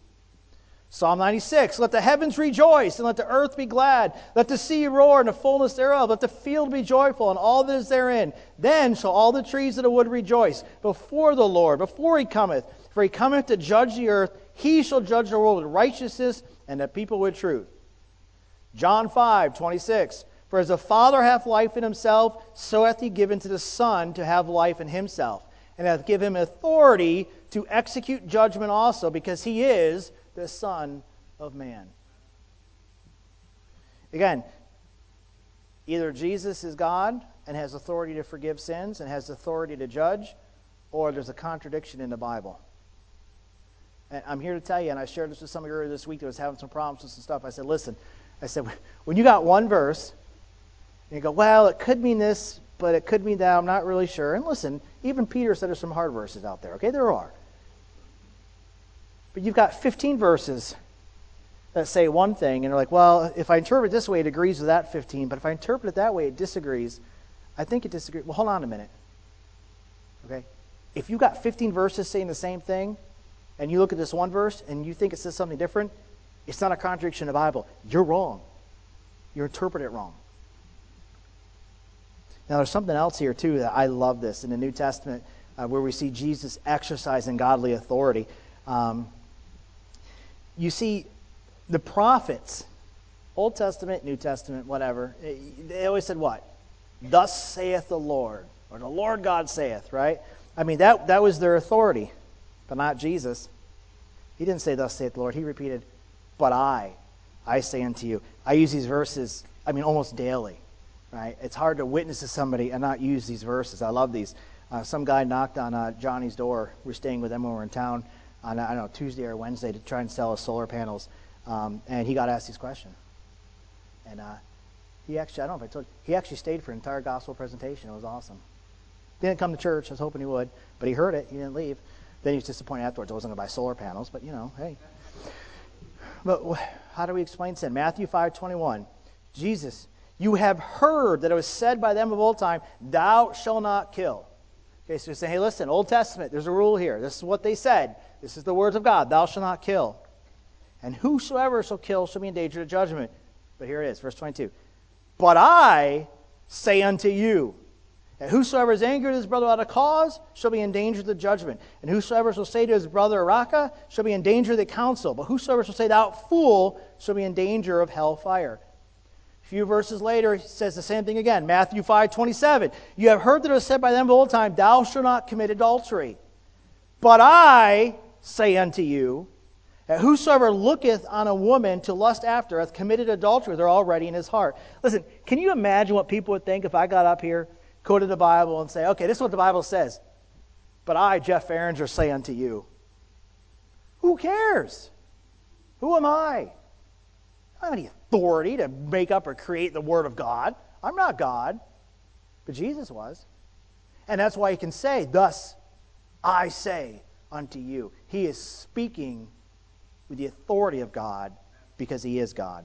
Psalm ninety-six, Let the heavens rejoice, and let the earth be glad. Let the sea roar, and the fullness thereof. Let the field be joyful, and all that is therein. Then shall all the trees of the wood rejoice before the Lord, before he cometh. For he cometh to judge the earth. He shall judge the world with righteousness, and the people with truth. John five, twenty-six, For as the Father hath life in himself, so hath he given to the Son to have life in himself, and hath given him authority to execute judgment also, because he is the Son of Man. Again, either Jesus is God and has authority to forgive sins and has authority to judge, or there's a contradiction in the Bible. And I'm here to tell you, and I shared this with somebody earlier this week that was having some problems with some stuff. I said, listen, I said, when you got one verse, and you go, well, it could mean this, but it could mean that, I'm not really sure. And listen, even Peter said there's some hard verses out there. Okay, there are. But you've got fifteen verses that say one thing, and they're like, well, if I interpret it this way, it agrees with that fifteen, but if I interpret it that way, it disagrees. I think it disagrees. Well, hold on a minute. Okay? If you got fifteen verses saying the same thing, and you look at this one verse, and you think it says something different, it's not a contradiction in the Bible. You're wrong. You interpret it wrong. Now, there's something else here, too, that I love this in the New Testament, uh, where we see Jesus exercising godly authority. Um, you see, the prophets, Old Testament, New Testament, whatever, they always said what? Thus saith the Lord, or the Lord God saith, right? I mean, that, that was their authority, but not Jesus. He didn't say, thus saith the Lord. He repeated, but I, I say unto you. I use these verses, I mean, almost daily, right? It's hard to witness to somebody and not use these verses. I love these. Uh, some guy knocked on uh, Johnny's door. We're staying with them when we're in town on, I don't know, Tuesday or Wednesday to try and sell us solar panels. Um, and he got asked these questions. And uh, he actually, I don't know if I told you, he actually stayed for an entire gospel presentation. It was awesome. Didn't come to church. I was hoping he would. But he heard it. He didn't leave. Then he was disappointed afterwards. I wasn't going to buy solar panels. But, you know, hey. But how do we explain sin? Matthew five twenty-one. Jesus, you have heard that it was said by them of old time, thou shalt not kill. Okay, so you say, hey, listen, Old Testament, there's a rule here. This is what they said. This is the words of God. Thou shalt not kill. And whosoever shall kill shall be in danger of judgment. But here it is, verse twenty-two. But I say unto you, that whosoever is angry with his brother without a cause shall be in danger of the judgment. And whosoever shall say to his brother, Raka, shall be in danger of the council. But whosoever shall say, thou fool, shall be in danger of hell fire. A few verses later, he says the same thing again. Matthew five twenty-seven. You have heard that it was said by them of old time, thou shalt not commit adultery. But I say unto you, that whosoever looketh on a woman to lust after her hath committed adultery with her already in his heart. Listen, can you imagine what people would think if I got up here, quoted the Bible, and say, okay, this is what the Bible says. But I, Jeff Farringer, say unto you. Who cares? Who am I? I don't have any authority to make up or create the Word of God. I'm not God. But Jesus was. And that's why he can say, thus I say unto you. He is speaking with the authority of God because he is God.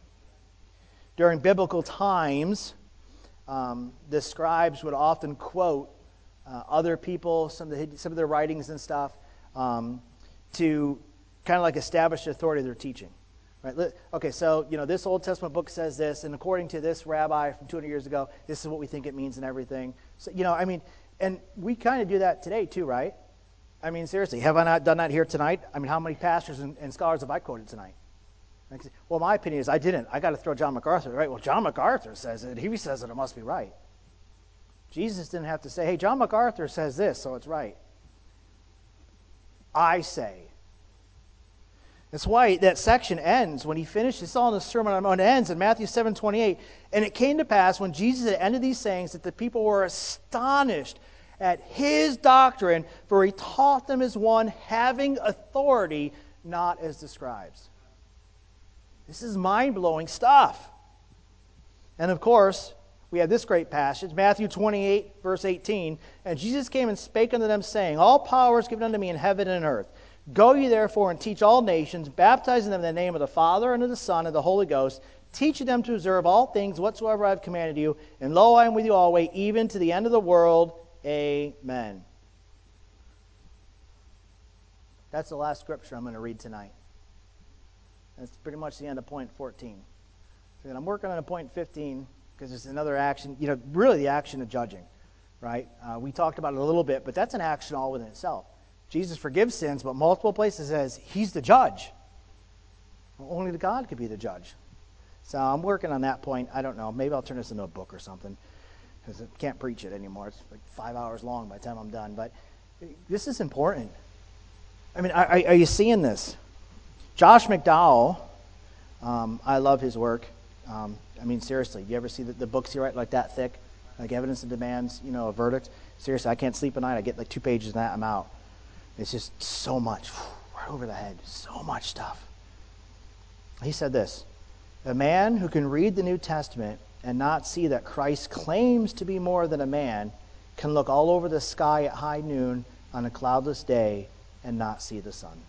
During biblical times, um, the scribes would often quote uh, other people, some of, the, some of their writings and stuff, um, to kind of like establish the authority of their teaching. Right? Okay, so, you know, this Old Testament book says this, and according to this rabbi from two hundred years ago, this is what we think it means and everything. So, you know, I mean, and we kind of do that today too, right? I mean, seriously, have I not done that here tonight? I mean, how many pastors and, and scholars have I quoted tonight? Well, my opinion is I didn't. I got to throw John MacArthur, right? Well, John MacArthur says it. If he says it, it must be right. Jesus didn't have to say, hey, John MacArthur says this, so it's right. I say. That's why that section ends when he finishes. It's all in the Sermon on the Mount. It ends in Matthew seven twenty-eight. And it came to pass when Jesus had ended these sayings that the people were astonished at his doctrine, for he taught them as one having authority, not as the scribes. This is mind-blowing stuff. And of course, we have this great passage, Matthew twenty-eight, verse eighteen. And Jesus came and spake unto them, saying, all power is given unto me in heaven and earth. Go ye therefore and teach all nations, baptizing them in the name of the Father, and of the Son, and of the Holy Ghost, teaching them to observe all things whatsoever I have commanded you. And lo, I am with you always, even to the end of the world. Amen. That's the last scripture I'm going to read tonight. That's pretty much the end of point fourteen. And I'm working on point fifteen because it's another action, you know, really the action of judging, right? Uh, we talked about it a little bit, but that's an action all within itself. Jesus forgives sins, but multiple places says he's the judge. Well, only the God could be the judge. So I'm working on that point. I don't know. Maybe I'll turn this into a book or something because I can't preach it anymore. It's like five hours long by the time I'm done. But this is important. I mean, are, are you seeing this? Josh McDowell, um, I love his work. Um, I mean, seriously, you ever see the, the books he writes like that thick? Like Evidence that Demands, you know, a Verdict? Seriously, I can't sleep at night. I get like two pages of that, I'm out. It's just so much, right over the head, so much stuff. He said this, a man who can read the New Testament and not see that Christ claims to be more than a man can look all over the sky at high noon on a cloudless day and not see the sun.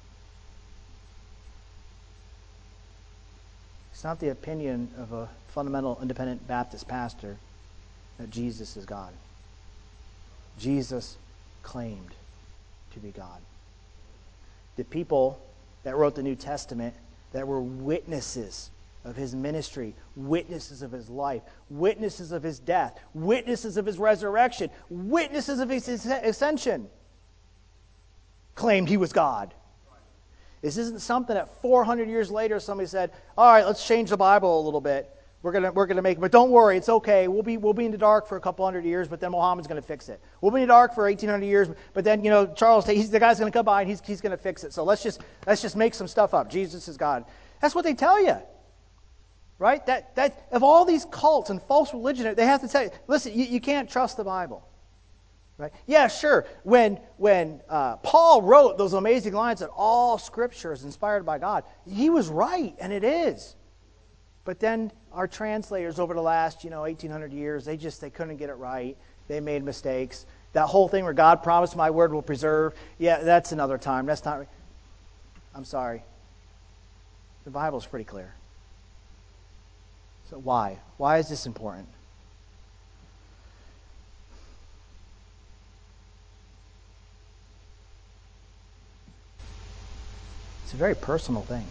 It's not the opinion of a fundamental independent Baptist pastor that Jesus is God. Jesus claimed to be God. The people that wrote the New Testament that were witnesses of his ministry, witnesses of his life, witnesses of his death, witnesses of his resurrection, witnesses of his ascension, claimed he was God. This isn't something that four hundred years later somebody said, all right, let's change the Bible a little bit. We're gonna we're gonna make it, but don't worry, it's okay. We'll be we'll be in the dark for a couple hundred years, but then Muhammad's gonna fix it. We'll be in the dark for eighteen hundred years, but then you know Charles, he's the guy's gonna come by and he's he's gonna fix it. So let's just let's just make some stuff up. Jesus is God. That's what they tell you, right? That that of all these cults and false religion, they have to tell you, listen, you, you can't trust the Bible. Right? Yeah, sure. When when uh, Paul wrote those amazing lines that all Scripture is inspired by God, he was right, and it is. But then our translators over the last, you know, eighteen hundred years, they just they couldn't get it right. They made mistakes. That whole thing where God promised, "My word will preserve." Yeah, that's another time. That's not. I'm sorry. The Bible's pretty clear. So why? Why is this important? It's a very personal thing.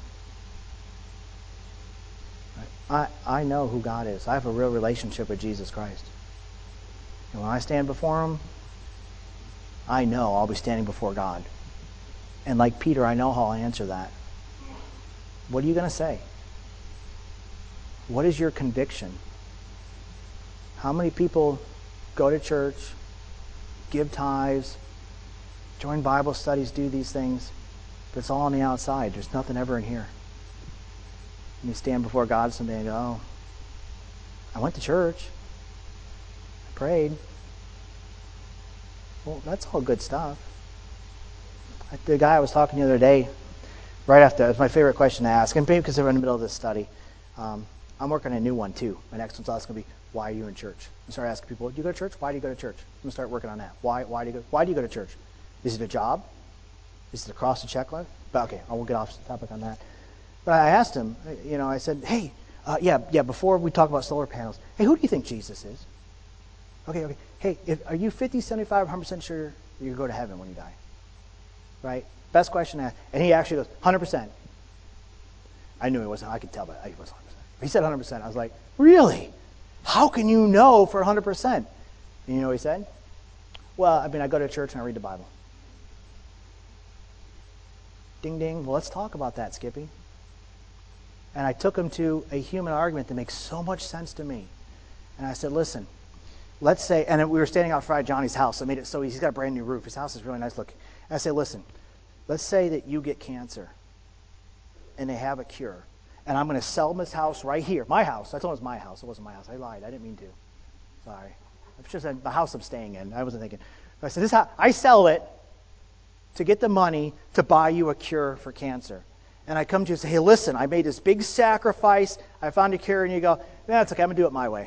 I, I know who God is. I have a real relationship with Jesus Christ. And when I stand before him, I know I'll be standing before God. And like Peter, I know how I'll answer that. What are you going to say? What is your conviction? How many people go to church, give tithes, join Bible studies, do these things, but it's all on the outside. There's nothing ever in here. And you stand before God someday and go, oh, I went to church. I prayed. Well, that's all good stuff. The guy I was talking to the other day, right after, it's my favorite question to ask, and maybe because we're in the middle of this study, um, I'm working on a new one too. My next one's also going to be, why are you in church? I start asking people, do you go to church? Why do you go to church? I'm going to start working on that. Why, why, do you go, why do you go to church? Is it a job? Is it across the checklist? But okay, I will get off the topic on that. But I asked him, you know, I said, hey, uh, yeah, yeah, before we talk about solar panels, hey, who do you think Jesus is? Okay, okay. Hey, if, are you fifty, seventy-five, one hundred percent sure you go to heaven when you die? Right? Best question to ask. And he actually goes, one hundred percent. I knew he wasn't. I could tell, but he was one hundred percent. He said one hundred percent. I was like, really? How can you know for one hundred percent? And you know what he said? Well, I mean, I go to church and I read the Bible. Ding, ding. Well, let's talk about that, Skippy. And I took him to a human argument that makes so much sense to me. And I said, listen, let's say, and we were standing outside Johnny's house. I made it so he's got a brand new roof. His house is really nice looking. And I said, listen, let's say that you get cancer and they have a cure. And I'm going to sell this house right here. My house. I told him it was my house. It wasn't my house. I lied. I didn't mean to. Sorry. It's just the house I'm staying in. I wasn't thinking. But I said, this house, I sell it to get the money to buy you a cure for cancer. And I come to you and say, hey, listen, I made this big sacrifice. I found a cure. And you go, yeah, it's okay. I'm going to do it my way.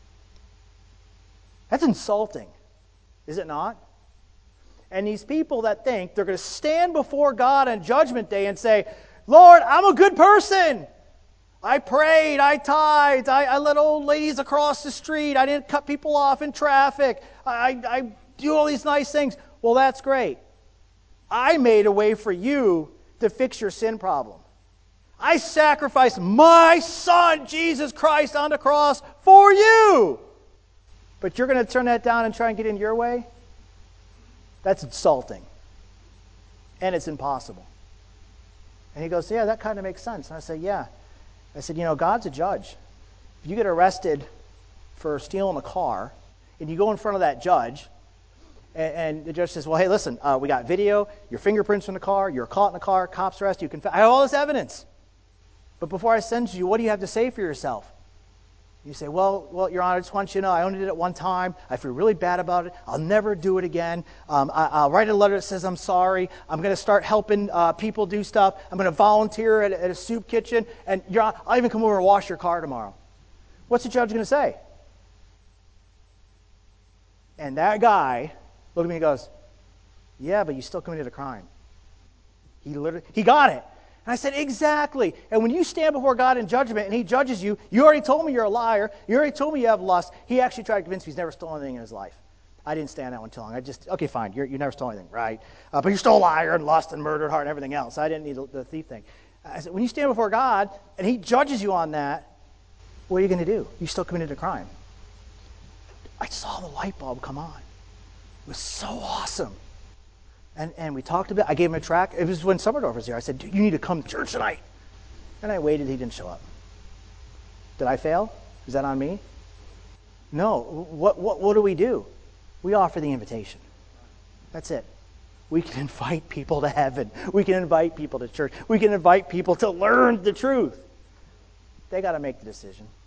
That's insulting, is it not? And these people that think they're going to stand before God on Judgment Day and say, Lord, I'm a good person. I prayed, I tithed, I, I let old ladies across the street, I didn't cut people off in traffic, I, I do all these nice things. Well, that's great. I made a way for you to fix your sin problem. I sacrificed my son, Jesus Christ, on the cross for you. But you're going to turn that down and try and get in your way? That's insulting. And it's impossible. And he goes, yeah, that kind of makes sense. And I said, yeah. I said, you know, God's a judge. If you get arrested for stealing a car, and you go in front of that judge, And, and the judge says, well, hey, listen, uh, we got video, your fingerprints in the car, you're caught in the car, cops arrest you, confess. I have all this evidence. But before I sentence you, what do you have to say for yourself? You say, well, well, Your Honor, I just want you to know I only did it one time. I feel really bad about it. I'll never do it again. Um, I, I'll write a letter that says I'm sorry. I'm going to start helping uh, people do stuff. I'm going to volunteer at, at a soup kitchen. And Your Honor, I'll even come over and wash your car tomorrow. What's the judge going to say? And that guy looked at me and goes, yeah, but you still committed a crime. He literally, he got it. And I said, exactly. And when you stand before God in judgment and he judges you, you already told me you're a liar. You already told me you have lust. He actually tried to convince me he's never stolen anything in his life. I didn't stand that one too long. I just, okay, fine. You're, you never stole anything, right? Uh, but you're still a liar and lust and murdered heart and everything else. I didn't need the, the thief thing. I said, when you stand before God and he judges you on that, what are you going to do? You still committed a crime. I saw the light bulb come on. It was so awesome. And and we talked about, I gave him a track. It was when Summerdorf was here. I said, dude, you need to come to church tonight. And I waited. He didn't show up. Did I fail? Is that on me? No. What what what do we do? We offer the invitation. That's it. We can invite people to heaven. We can invite people to church. We can invite people to learn the truth. They got to make the decision.